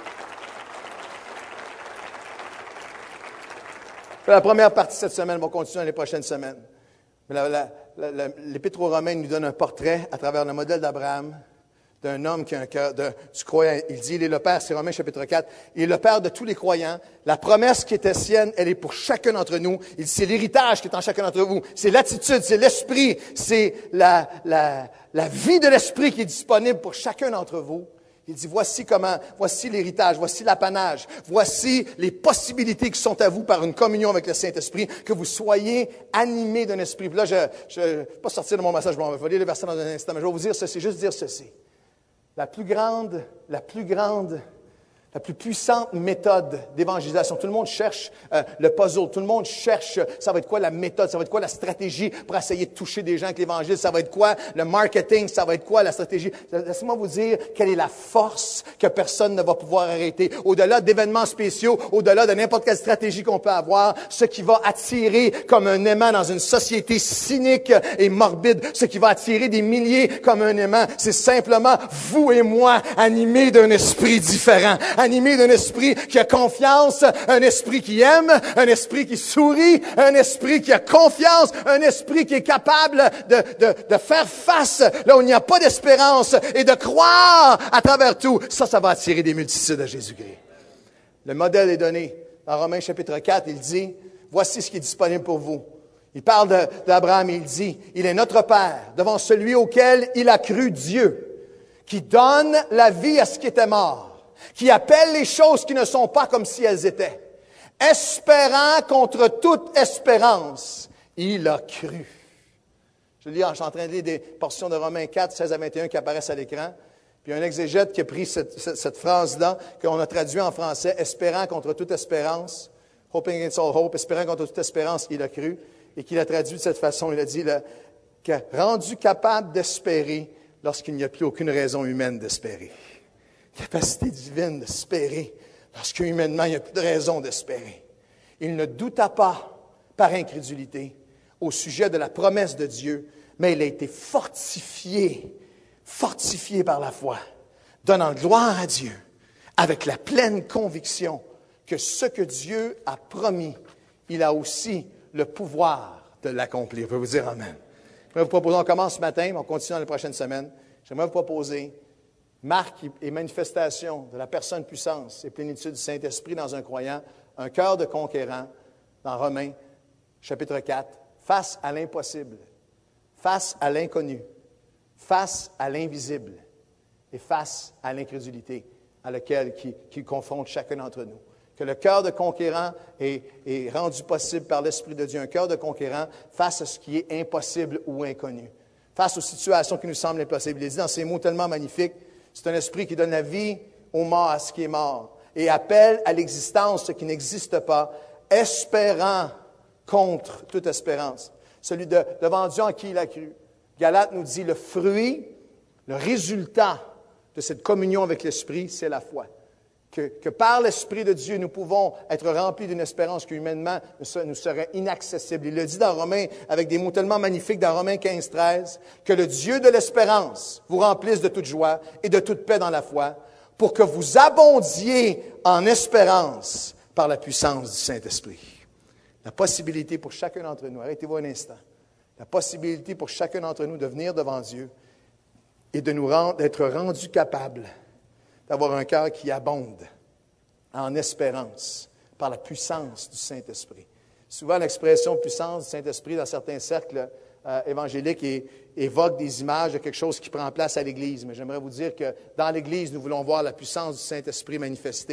la première partie de cette semaine va continuer dans les prochaines semaines. Mais la, la, la, la, l'Épître aux Romains nous donne un portrait à travers le modèle d'Abraham, d'un homme qui a un cœur de, du croyant. Il dit, il est le Père, c'est Romains chapitre quatre, il est le Père de tous les croyants. La promesse qui était sienne, elle est pour chacun d'entre nous. Il dit, c'est l'héritage qui est en chacun d'entre vous. C'est l'attitude, c'est l'esprit, c'est la, la, la vie de l'esprit qui est disponible pour chacun d'entre vous. Il dit, voici comment, voici l'héritage, voici l'apanage, voici les possibilités qui sont à vous par une communion avec le Saint-Esprit, que vous soyez animés d'un esprit. Puis là, je ne vais pas sortir de mon message, je vais lire le verset dans un instant, mais je vais vous dire ceci, juste dire ceci. La plus grande, la plus grande, la plus puissante méthode d'évangélisation. Tout le monde cherche euh, le puzzle. Tout le monde cherche, ça va être quoi la méthode, ça va être quoi la stratégie pour essayer de toucher des gens avec l'Évangile, ça va être quoi le marketing, ça va être quoi la stratégie. Laissez-moi vous dire quelle est la force que personne ne va pouvoir arrêter. Au-delà d'événements spéciaux, au-delà de n'importe quelle stratégie qu'on peut avoir, ce qui va attirer comme un aimant dans une société cynique et morbide, ce qui va attirer des milliers comme un aimant, c'est simplement vous et moi animés d'un esprit différent. Animé d'un esprit qui a confiance, un esprit qui aime, un esprit qui sourit, un esprit qui a confiance, un esprit qui est capable de, de, de faire face là où il n'y a pas d'espérance et de croire à travers tout. Ça, ça va attirer des multitudes à Jésus-Christ. Le modèle est donné dans Romains chapitre quatre. Il dit, voici ce qui est disponible pour vous. Il parle de, d'Abraham et il dit, il est notre Père devant celui auquel il a cru Dieu, qui donne la vie à ce qui était mort, qui appelle les choses qui ne sont pas comme si elles étaient. Espérant contre toute espérance, il a cru. Je lis, je suis en train de lire des portions de Romains quatre, seize à vingt et un qui apparaissent à l'écran. Puis un exégète qui a pris cette, cette, cette phrase-là, qu'on a traduit en français, espérant contre toute espérance, hoping against all hope, espérant contre toute espérance, il a cru, et qu'il a traduit de cette façon, il a dit, le, que rendu capable d'espérer lorsqu'il n'y a plus aucune raison humaine d'espérer. Capacité divine d'espérer, lorsque humainement, il n'y a plus de raison d'espérer. Il ne douta pas, par incrédulité, au sujet de la promesse de Dieu, mais il a été fortifié, fortifié par la foi, donnant gloire à Dieu, avec la pleine conviction que ce que Dieu a promis, il a aussi le pouvoir de l'accomplir. Je peux vous dire amen. Je vais vous proposer, on commence ce matin, mais on continue dans les prochaines semaines. J'aimerais vous proposer marque et manifestation de la personne puissance et plénitude du Saint-Esprit dans un croyant, un cœur de conquérant, dans Romains, chapitre quatre, face à l'impossible, face à l'inconnu, face à l'invisible et face à l'incrédulité à laquelle qui, qui confronte chacun d'entre nous. Que le cœur de conquérant est, est rendu possible par l'Esprit de Dieu, un cœur de conquérant face à ce qui est impossible ou inconnu, face aux situations qui nous semblent impossibles. Il est dit dans ces mots tellement magnifiques, c'est un esprit qui donne la vie aux morts, à ce qui est mort, et appelle à l'existence ce qui n'existe pas, espérant contre toute espérance. Celui de, devant Dieu en qui il a cru. Galates nous dit, le fruit, le résultat de cette communion avec l'Esprit, c'est la foi. Que, que par l'Esprit de Dieu, nous pouvons être remplis d'une espérance qui humainement nous serait inaccessible. Il le dit dans Romains, avec des mots tellement magnifiques, dans Romains quinze, treize, que le Dieu de l'espérance vous remplisse de toute joie et de toute paix dans la foi, pour que vous abondiez en espérance par la puissance du Saint-Esprit. La possibilité pour chacun d'entre nous, arrêtez-vous un instant, la possibilité pour chacun d'entre nous de venir devant Dieu et de nous rendre, d'être rendus capables d'avoir un cœur qui abonde en espérance par la puissance du Saint-Esprit. Souvent, l'expression puissance du Saint-Esprit dans certains cercles euh, évangéliques é, évoque des images de quelque chose qui prend place à l'Église. Mais j'aimerais vous dire que dans l'Église, nous voulons voir la puissance du Saint-Esprit manifestée.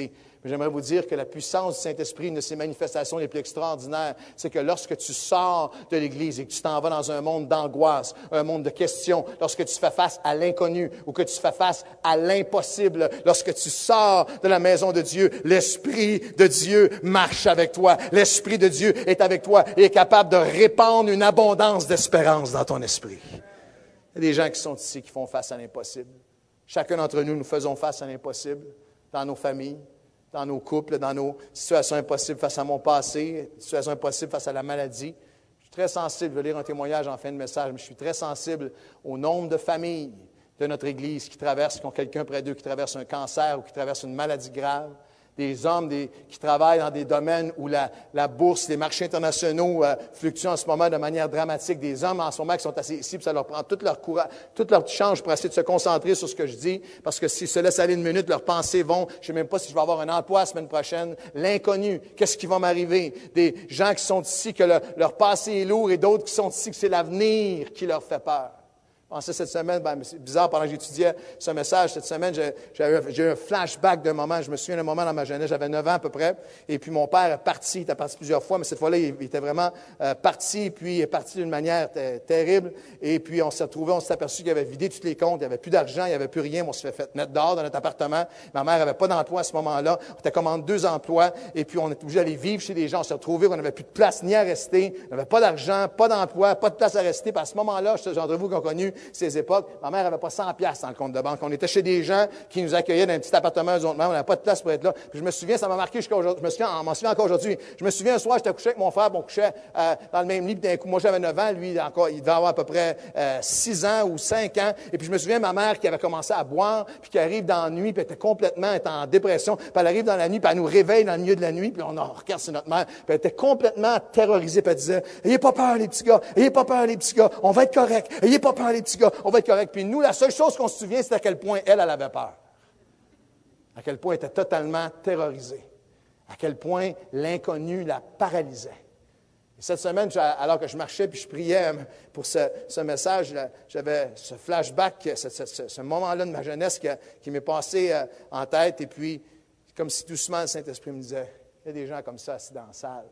Mais j'aimerais vous dire que la puissance du Saint-Esprit, une de ses manifestations les plus extraordinaires, c'est que lorsque tu sors de l'Église et que tu t'en vas dans un monde d'angoisse, un monde de questions, lorsque tu fais face à l'inconnu ou que tu fais face à l'impossible, lorsque tu sors de la maison de Dieu, l'Esprit de Dieu marche avec toi. L'Esprit de Dieu est avec toi et est capable de répandre une abondance d'espérance dans ton esprit. Il y a des gens qui sont ici qui font face à l'impossible. Chacun d'entre nous, nous faisons face à l'impossible dans nos familles, dans nos couples, dans nos situations impossibles face à mon passé, situations impossibles face à la maladie. Je suis très sensible, je vais lire un témoignage en fin de message, mais je suis très sensible au nombre de familles de notre Église qui traversent, qui ont quelqu'un près d'eux qui traverse un cancer ou qui traverse une maladie grave. Des hommes des, qui travaillent dans des domaines où la, la bourse, les marchés internationaux euh, fluctuent en ce moment de manière dramatique. Des hommes en ce moment qui sont assis ici, puis ça leur prend tout leur courage, tout leur change pour essayer de se concentrer sur ce que je dis, parce que s'ils se laissent aller une minute, leurs pensées vont, je ne sais même pas si je vais avoir un emploi la semaine prochaine, l'inconnu, qu'est-ce qui va m'arriver? Des gens qui sont ici, que le, leur passé est lourd, et d'autres qui sont ici, que c'est l'avenir qui leur fait peur. Je pensais cette semaine, ben, c'est bizarre, pendant que j'étudiais ce message, cette semaine, j'ai, j'ai eu un flashback d'un moment. Je me souviens d'un moment dans ma jeunesse, j'avais neuf ans à peu près, et puis mon père est parti, il était parti plusieurs fois, mais cette fois-là, il, il était vraiment euh, parti, puis il est parti d'une manière t- terrible, et puis on s'est retrouvés, on s'est aperçu qu'il avait vidé tous les comptes, il n'y avait plus d'argent, il n'y avait plus rien, on s'est fait mettre dehors dans notre appartement. Ma mère n'avait pas d'emploi à ce moment-là, on était comme en deux emplois, et puis on était obligé d'aller vivre chez des gens, on s'est retrouvés, on n'avait plus de place ni à rester, on n'avait pas d'argent, pas d'emploi, pas de place à rester, puis à ce moment-là, ceux d'entre vous qui ont connu ces époques, ma mère n'avait pas cent piastres dans le compte de banque. On était chez des gens qui nous accueillaient dans un petit appartement, eux autres mêmes. On n'avait pas de place pour être là. Puis je me souviens, ça m'a marqué jusqu'à aujourd'hui. Je me souviens, m'en souviens encore aujourd'hui. Je me souviens un soir, j'étais couché avec mon frère, on couchait euh, dans le même lit. Puis d'un coup, moi j'avais neuf ans, lui encore, il devait avoir à peu près euh, six ans ou cinq ans. Et puis je me souviens, ma mère qui avait commencé à boire, puis qui arrive dans la nuit, puis elle était complètement elle était en dépression. Puis elle arrive dans la nuit, puis elle nous réveille dans le milieu de la nuit, puis on en regarde sur notre mère. Puis elle était complètement terrorisée, puis elle disait, ayez pas peur les petits gars, ayez pas peur les petits gars, on va être correct. Ayez pas peur les petits gars, on va être correct. Puis nous, la seule chose qu'on se souvient, c'est à quel point elle, elle avait peur. À quel point elle était totalement terrorisée. À quel point l'inconnu la paralysait. Et cette semaine, alors que je marchais puis je priais pour ce, ce message, j'avais ce flashback, ce, ce, ce moment-là de ma jeunesse qui, qui m'est passé en tête. Et puis, comme si doucement le Saint-Esprit me disait, il y a des gens comme ça assis dans la salle.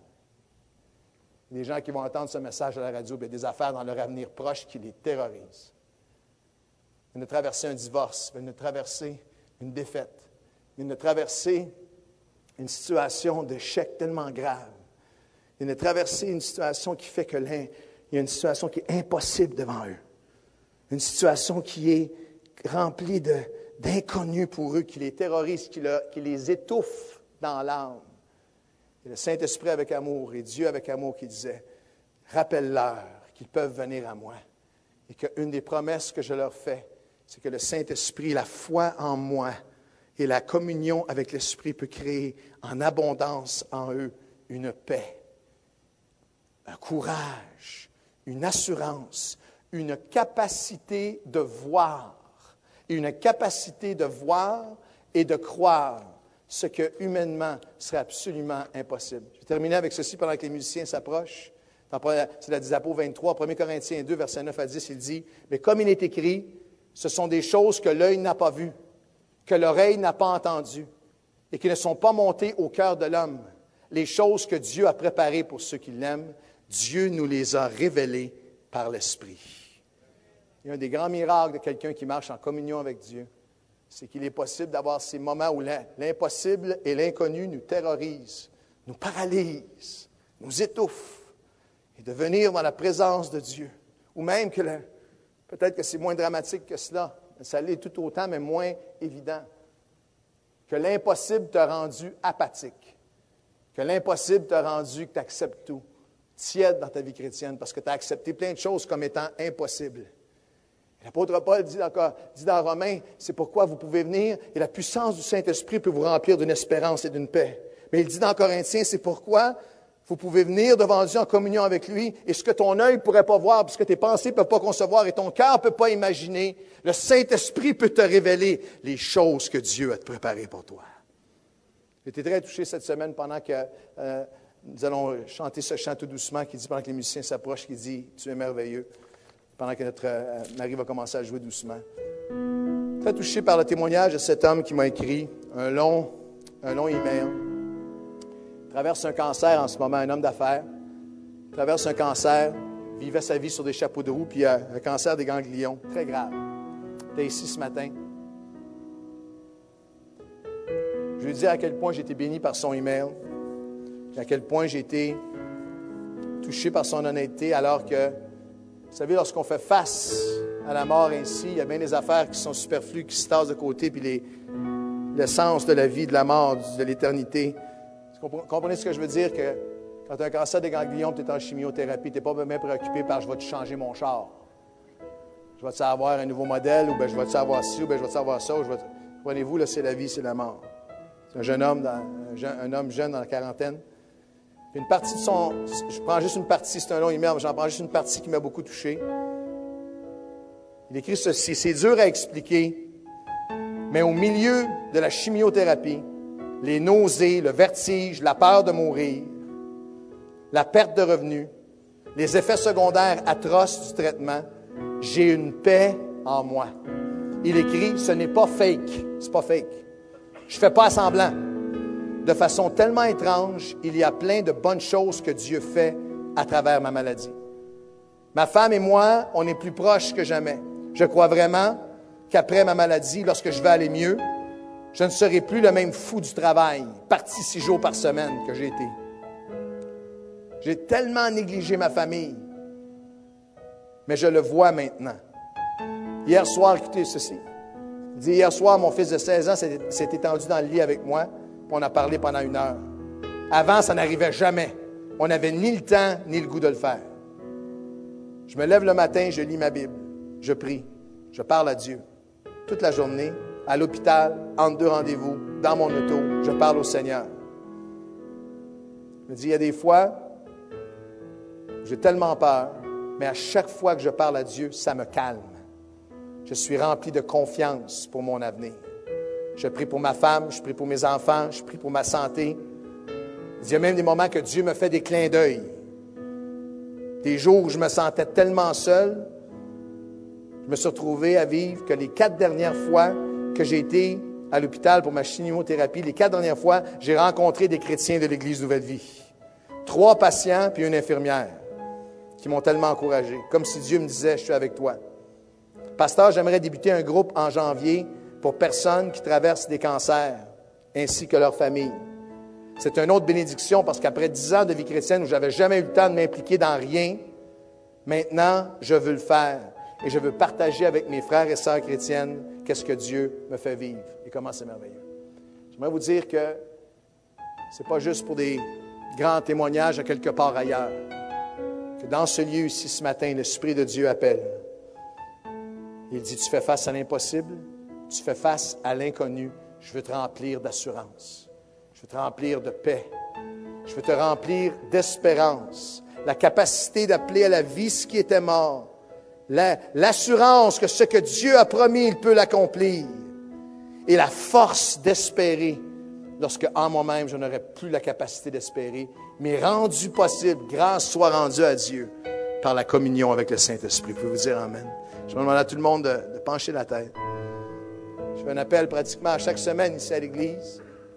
Des gens qui vont entendre ce message à la radio, il y a des affaires dans leur avenir proche qui les terrorisent. Ils viennent de traverser un divorce, ils viennent de traverser une défaite, ils viennent de traverser une situation d'échec tellement grave. Ils viennent de traverser une situation qui fait que l'un, il y a une situation qui est impossible devant eux. Une situation qui est remplie de, d'inconnus pour eux, qui les terrorise, qui, le, qui les étouffe dans l'âme. Et le Saint-Esprit avec amour et Dieu avec amour qui disait, rappelle-leur qu'ils peuvent venir à moi. Et qu'une des promesses que je leur fais, c'est que le Saint-Esprit, la foi en moi et la communion avec l'Esprit peut créer en abondance en eux une paix, un courage, une assurance, une capacité de voir, une capacité de voir et de croire ce que humainement serait absolument impossible. Je vais terminer avec ceci pendant que les musiciens s'approchent. C'est la Diapo vingt-trois, premier Corinthiens deux, versets neuf à dix, il dit, « Mais comme il est écrit, ce sont des choses que l'œil n'a pas vues, que l'oreille n'a pas entendues, et qui ne sont pas montées au cœur de l'homme. Les choses que Dieu a préparées pour ceux qui l'aiment, Dieu nous les a révélées par l'Esprit. » Il y a un des grands miracles de quelqu'un qui marche en communion avec Dieu, c'est qu'il est possible d'avoir ces moments où l'impossible et l'inconnu nous terrorisent, nous paralysent, nous étouffent, et de venir dans la présence de Dieu. Ou même que le, peut-être que c'est moins dramatique que cela, mais ça l'est tout autant, mais moins évident. Que l'impossible t'a rendu apathique. Que l'impossible t'a rendu que tu acceptes tout. Tiède dans ta vie chrétienne, parce que tu as accepté plein de choses comme étant impossibles. L'apôtre Paul dit dans, dit dans Romains, c'est pourquoi vous pouvez venir et la puissance du Saint-Esprit peut vous remplir d'une espérance et d'une paix. Mais il dit dans Corinthiens, c'est pourquoi vous pouvez venir devant Dieu en communion avec lui et ce que ton œil ne pourrait pas voir, ce que tes pensées ne peuvent pas concevoir et ton cœur ne peut pas imaginer, le Saint-Esprit peut te révéler les choses que Dieu a préparées pour toi. J'ai été très touché cette semaine pendant que euh, nous allons chanter ce chant tout doucement qui dit, pendant que les musiciens s'approchent, qui dit « Tu es merveilleux ». Pendant que notre euh, Marie va commencer à jouer doucement. Très touché par le témoignage de cet homme qui m'a écrit un long un long email. Il traverse un cancer en ce moment, un homme d'affaires. Il traverse un cancer, vivait sa vie sur des chapeaux de roue, puis il a un cancer des ganglions, très grave. Il était ici ce matin. Je lui dis à quel point j'ai été béni par son email, à quel point j'ai été touché par son honnêteté, alors que, vous savez, lorsqu'on fait face à la mort ainsi, il y a bien des affaires qui sont superflues, qui se tassent de côté, puis les, l'essence de la vie, de la mort, de l'éternité. Vous comprenez ce que je veux dire? Que quand tu as un cancer des ganglions, tu es en chimiothérapie, tu n'es pas même préoccupé par « je vais te changer mon char ». Je vais te avoir un nouveau modèle, ou bien je vais te avoir ci, ou bien je vais te avoir ça. Ou je vais te... Comprenez-vous, là, c'est la vie, c'est la mort. C'est un jeune homme, dans, un, jeune, un homme jeune dans la quarantaine. Puis une partie de son... Je prends juste une partie, c'est un long email, mais j'en prends juste une partie qui m'a beaucoup touché. Il écrit ceci, c'est dur à expliquer, mais au milieu de la chimiothérapie, les nausées, le vertige, la peur de mourir, la perte de revenus, les effets secondaires atroces du traitement, j'ai une paix en moi. Il écrit, ce n'est pas fake, c'est pas fake. Je fais pas semblant. De façon tellement étrange, il y a plein de bonnes choses que Dieu fait à travers ma maladie. Ma femme et moi, on est plus proches que jamais. Je crois vraiment qu'après ma maladie, lorsque je vais aller mieux, je ne serai plus le même fou du travail, parti six jours par semaine que j'ai été. J'ai tellement négligé ma famille, mais je le vois maintenant. Hier soir, écoutez ceci. Il dit, hier soir, mon fils de seize ans s'est, s'est étendu dans le lit avec moi, puis on a parlé pendant une heure. Avant, ça n'arrivait jamais. On n'avait ni le temps, ni le goût de le faire. Je me lève le matin, je lis ma Bible, je prie, je parle à Dieu. Toute la journée, à l'hôpital, entre deux rendez-vous, dans mon auto, je parle au Seigneur. Je me dis, il y a des fois, j'ai tellement peur, mais à chaque fois que je parle à Dieu, ça me calme. Je suis rempli de confiance pour mon avenir. Je prie pour ma femme, je prie pour mes enfants, je prie pour ma santé. Il y a même des moments que Dieu me fait des clins d'œil. Des jours où je me sentais tellement seul, je me suis retrouvé à vivre que les quatre dernières fois que j'ai été à l'hôpital pour ma chimiothérapie, les quatre dernières fois, j'ai rencontré des chrétiens de l'Église Nouvelle Vie. Trois patients puis une infirmière qui m'ont tellement encouragé, comme si Dieu me disait, je suis avec toi. Pasteur, j'aimerais débuter un groupe en janvier pour personnes qui traversent des cancers, ainsi que leurs familles. C'est une autre bénédiction parce qu'après dix ans de vie chrétienne où je n'avais jamais eu le temps de m'impliquer dans rien, maintenant, je veux le faire et je veux partager avec mes frères et sœurs chrétiennes qu'est-ce que Dieu me fait vivre et comment c'est merveilleux. J'aimerais vous dire que ce n'est pas juste pour des grands témoignages à quelque part ailleurs, que dans ce lieu ici ce matin, l'Esprit de Dieu appelle. Il dit, tu fais face à l'impossible, tu fais face à l'inconnu, je veux te remplir d'assurance. Je veux te remplir de paix. Je veux te remplir d'espérance. La capacité d'appeler à la vie ce qui était mort. La, l'assurance que ce que Dieu a promis, il peut l'accomplir. Et la force d'espérer lorsque en moi-même, je n'aurais plus la capacité d'espérer, mais rendu possible, grâce soit rendue à Dieu par la communion avec le Saint-Esprit. Vous pouvez vous dire Amen. Je vais demander à tout le monde de, de pencher la tête. Je fais un appel pratiquement à chaque semaine ici à l'Église.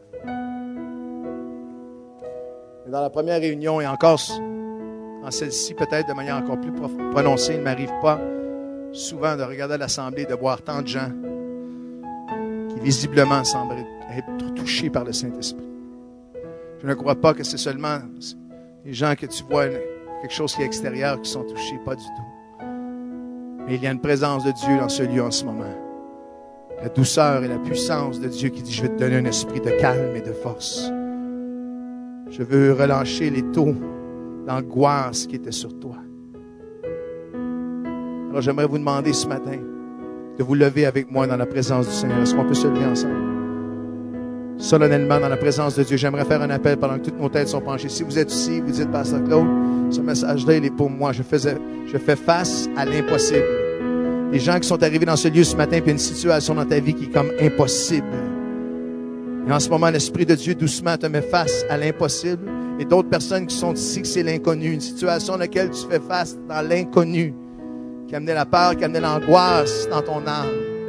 Dans la première réunion et encore en celle-ci, peut-être de manière encore plus prononcée, il ne m'arrive pas souvent de regarder l'Assemblée et de voir tant de gens qui visiblement semblent être touchés par le Saint-Esprit. Je ne crois pas que c'est seulement les gens que tu vois, quelque chose qui est extérieur, qui sont touchés, pas du tout. Mais il y a une présence de Dieu dans ce lieu en ce moment. La douceur et la puissance de Dieu qui dit, je vais te donner un esprit de calme et de force. Je veux relâcher les taux d'angoisse qui étaient sur toi. Alors j'aimerais vous demander ce matin de vous lever avec moi dans la présence du Seigneur. Est-ce qu'on peut se lever ensemble? Solennellement dans la présence de Dieu. J'aimerais faire un appel pendant que toutes nos têtes sont penchées. Si vous êtes ici, vous dites, Pasteur Claude, ce message-là, il est pour moi. Je, faisais, je fais face à l'impossible. Les gens qui sont arrivés dans ce lieu ce matin, puis il y a une situation dans ta vie qui est comme impossible. Et en ce moment, l'Esprit de Dieu doucement te met face à l'impossible. Et d'autres personnes qui sont ici, que c'est l'inconnu. Une situation dans laquelle tu fais face dans l'inconnu. Qui amenait la peur, qui amenait l'angoisse dans ton âme.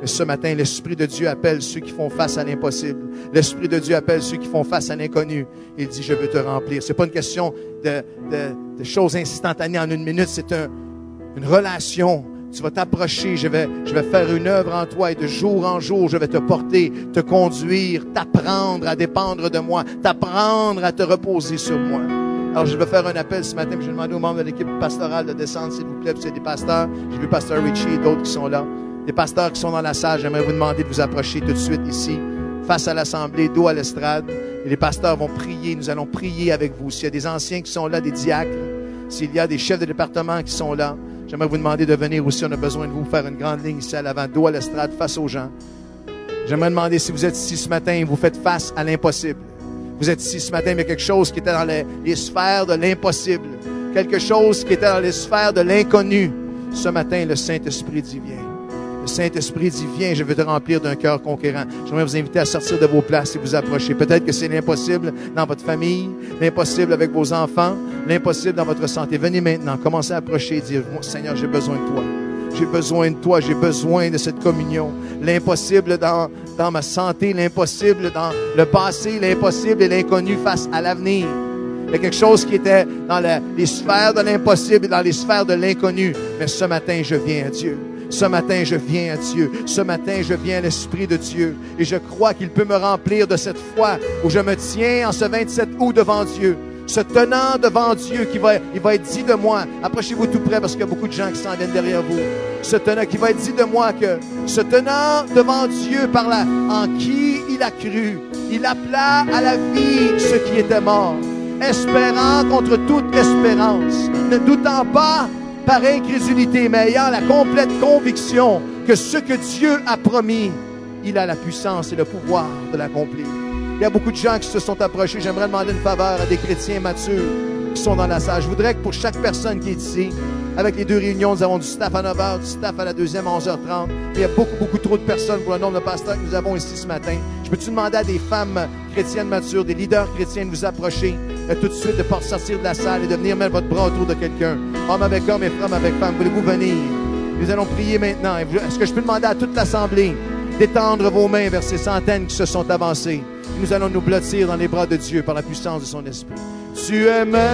Mais ce matin, l'Esprit de Dieu appelle ceux qui font face à l'impossible. L'Esprit de Dieu appelle ceux qui font face à l'inconnu. Il dit, je veux te remplir. C'est pas une question de, de, de choses instantanées en une minute. C'est un, une relation. Tu vas t'approcher. Je vais, je vais faire une œuvre en toi et de jour en jour, je vais te porter, te conduire, t'apprendre à dépendre de moi, t'apprendre à te reposer sur moi. Alors, je vais faire un appel ce matin. Je vais demander aux membres de l'équipe pastorale de descendre, s'il vous plaît. Puis c'est des pasteurs. J'ai vu Pasteur Richie et d'autres qui sont là. Des pasteurs qui sont dans la salle, j'aimerais vous demander de vous approcher tout de suite ici, face à l'assemblée, dos à l'estrade. Et les pasteurs vont prier, nous allons prier avec vous. S'il y a des anciens qui sont là, des diacres, s'il y a des chefs de département qui sont là, j'aimerais vous demander de venir aussi. On a besoin de vous faire une grande ligne ici à l'avant, dos à l'estrade, face aux gens. J'aimerais demander si vous êtes ici ce matin et vous faites face à l'impossible. Vous êtes ici ce matin, mais il y a quelque chose qui était dans les, les sphères de l'impossible. Quelque chose qui était dans les sphères de l'inconnu. Ce matin, le Saint-Esprit dit, viens. Le Saint-Esprit dit, viens, je veux te remplir d'un cœur conquérant. J'aimerais vous inviter à sortir de vos places et vous approcher. Peut-être que c'est l'impossible dans votre famille, l'impossible avec vos enfants, l'impossible dans votre santé. Venez maintenant, commencez à approcher et dire, Seigneur, j'ai besoin de toi. J'ai besoin de toi, j'ai besoin de cette communion. L'impossible dans, dans ma santé, l'impossible dans le passé, l'impossible et l'inconnu face à l'avenir. Il y a quelque chose qui était dans la, les sphères de l'impossible et dans les sphères de l'inconnu. Mais ce matin, je viens à Dieu. Ce matin, je viens à Dieu. Ce matin, je viens à l'Esprit de Dieu. Et je crois qu'il peut me remplir de cette foi où je me tiens en ce vingt-sept août devant Dieu. Se tenant devant Dieu, qui va, il va être dit de moi, approchez-vous tout près parce qu'il y a beaucoup de gens qui s'en viennent derrière vous. Se tenant, qui va être dit de moi que, se tenant devant Dieu par la, en qui il a cru, il appela à la vie ceux qui étaient morts, espérant contre toute espérance, ne doutant pas par incrédulité, mais ayant la complète conviction que ce que Dieu a promis, il a la puissance et le pouvoir de l'accomplir. Il y a beaucoup de gens qui se sont approchés. J'aimerais demander une faveur à des chrétiens matures qui sont dans la salle. Je voudrais que pour chaque personne qui est ici, avec les deux réunions, nous avons du staff à neuf heures, du staff à la deuxième à onze heures trente. Il y a beaucoup, beaucoup trop de personnes pour le nombre de pasteurs que nous avons ici ce matin. Je peux-tu demander à des femmes chrétiennes matures, des leaders chrétiens de vous approcher euh, tout de suite, de ne pas sortir de la salle et de venir mettre votre bras autour de quelqu'un. Homme avec homme et femme avec femme. Voulez-vous venir? Nous allons prier maintenant. Est-ce que je peux demander à toute l'assemblée d'étendre vos mains vers ces centaines qui se sont avancées? Nous allons nous blottir dans les bras de Dieu par la puissance de son Esprit. Tu es merveilleux,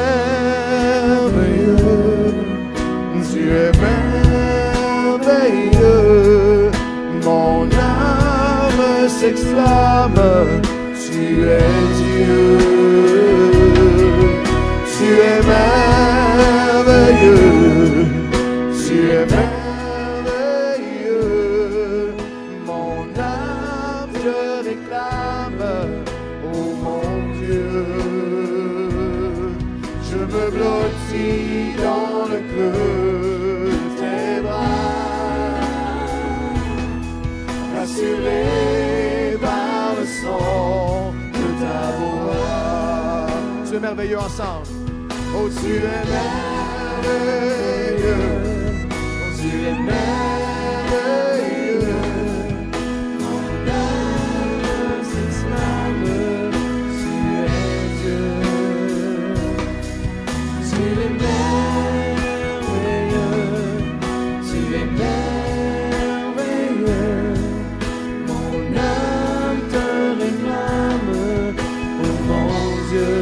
tu es merveilleux, mon âme s'exclame, tu es Dieu, tu es merveilleux, tu es merveilleux, mon âme te réclame, oh mon Dieu, je me blottis dans le creux de tes bras, rassuré par le son de ta voix. Tu es merveilleux ensemble. Oh, tu es merveilleux, oh, tu es merveilleux, mon âme s'exclame, tu es Dieu, tu es merveilleux, tu es merveilleux, mon âme te réclame, oh mon Dieu.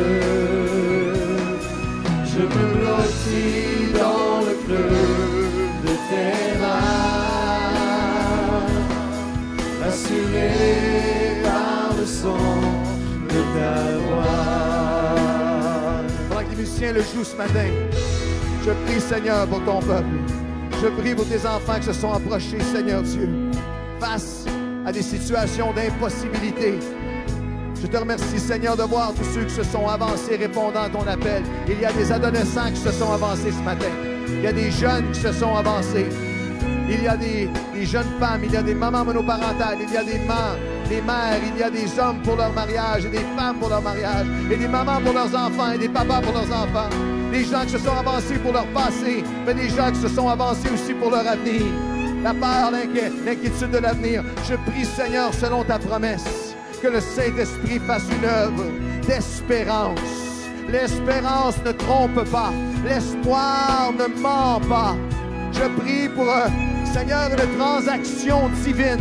Je me blottis dans le creux de tes mains, assuré par le son de ta voix. Pendant que les musiciens le jouent ce matin, je prie, Seigneur, pour ton peuple. Je prie pour tes enfants qui se sont approchés, Seigneur Dieu, face à des situations d'impossibilité. Je te remercie, Seigneur, de voir tous ceux qui se sont avancés répondant à ton appel. Il y a des adolescents qui se sont avancés ce matin. Il y a des jeunes qui se sont avancés. Il y a des, des jeunes femmes, il y a des mamans monoparentales, il y a des mères, des mères, il y a des hommes pour leur mariage et des femmes pour leur mariage, et des mamans pour leurs enfants et des papas pour leurs enfants. Des gens qui se sont avancés pour leur passé, mais des gens qui se sont avancés aussi pour leur avenir. La peur, l'inquiétude de l'avenir. Je prie, Seigneur, selon ta promesse, que le Saint-Esprit fasse une œuvre d'espérance. L'espérance ne trompe pas. L'espoir ne ment pas. Je prie pour, euh, Seigneur, une transaction divine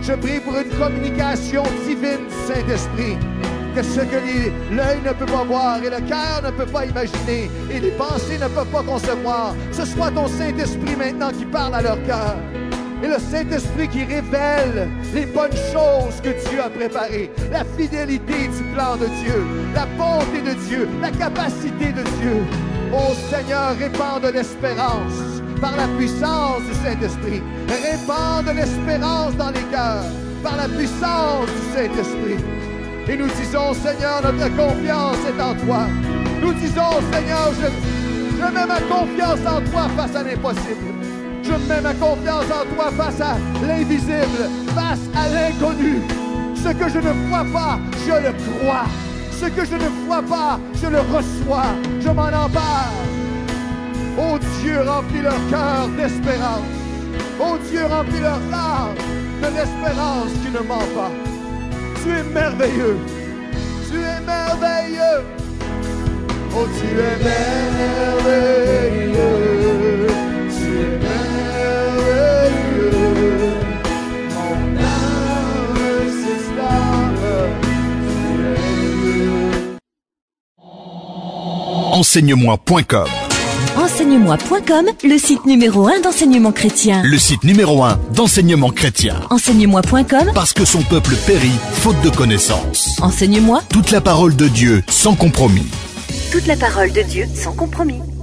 Je prie pour une communication divine du Saint-Esprit. Que ce que les- l'œil ne peut pas voir et le cœur ne peut pas imaginer et les pensées ne peuvent pas concevoir, ce soit ton Saint-Esprit maintenant qui parle à leur cœur. Et le Saint-Esprit qui révèle les bonnes choses que Dieu a préparées, la fidélité du plan de Dieu, la bonté de Dieu, la capacité de Dieu. Ô Seigneur, répands de l'espérance par la puissance du Saint-Esprit. Répands de l'espérance dans les cœurs par la puissance du Saint-Esprit. Et nous disons, Seigneur, notre confiance est en toi. Nous disons, Seigneur, je, je mets ma confiance en toi face à l'impossible. Je mets ma confiance en toi face à l'invisible, face à l'inconnu. Ce que je ne vois pas, je le crois. Ce que je ne vois pas, je le reçois. Je m'en empare. Ô Dieu, remplis leur cœur d'espérance. Ô Dieu, remplis leur âme de l'espérance qui ne ment pas. Tu es merveilleux. Tu es merveilleux. Oh, tu es merveilleux. Tu es merveilleux. Mon âme s'exclame. Tu es merveilleux. Enseigne-moi point com. Enseigne-moi point com, le site numéro un d'enseignement chrétien. Le site numéro un d'enseignement chrétien. Enseigne-moi point com, Parce que son peuple périt faute de connaissances. enseigne-moi Toute la parole de Dieu sans compromis. toute la parole de Dieu sans compromis.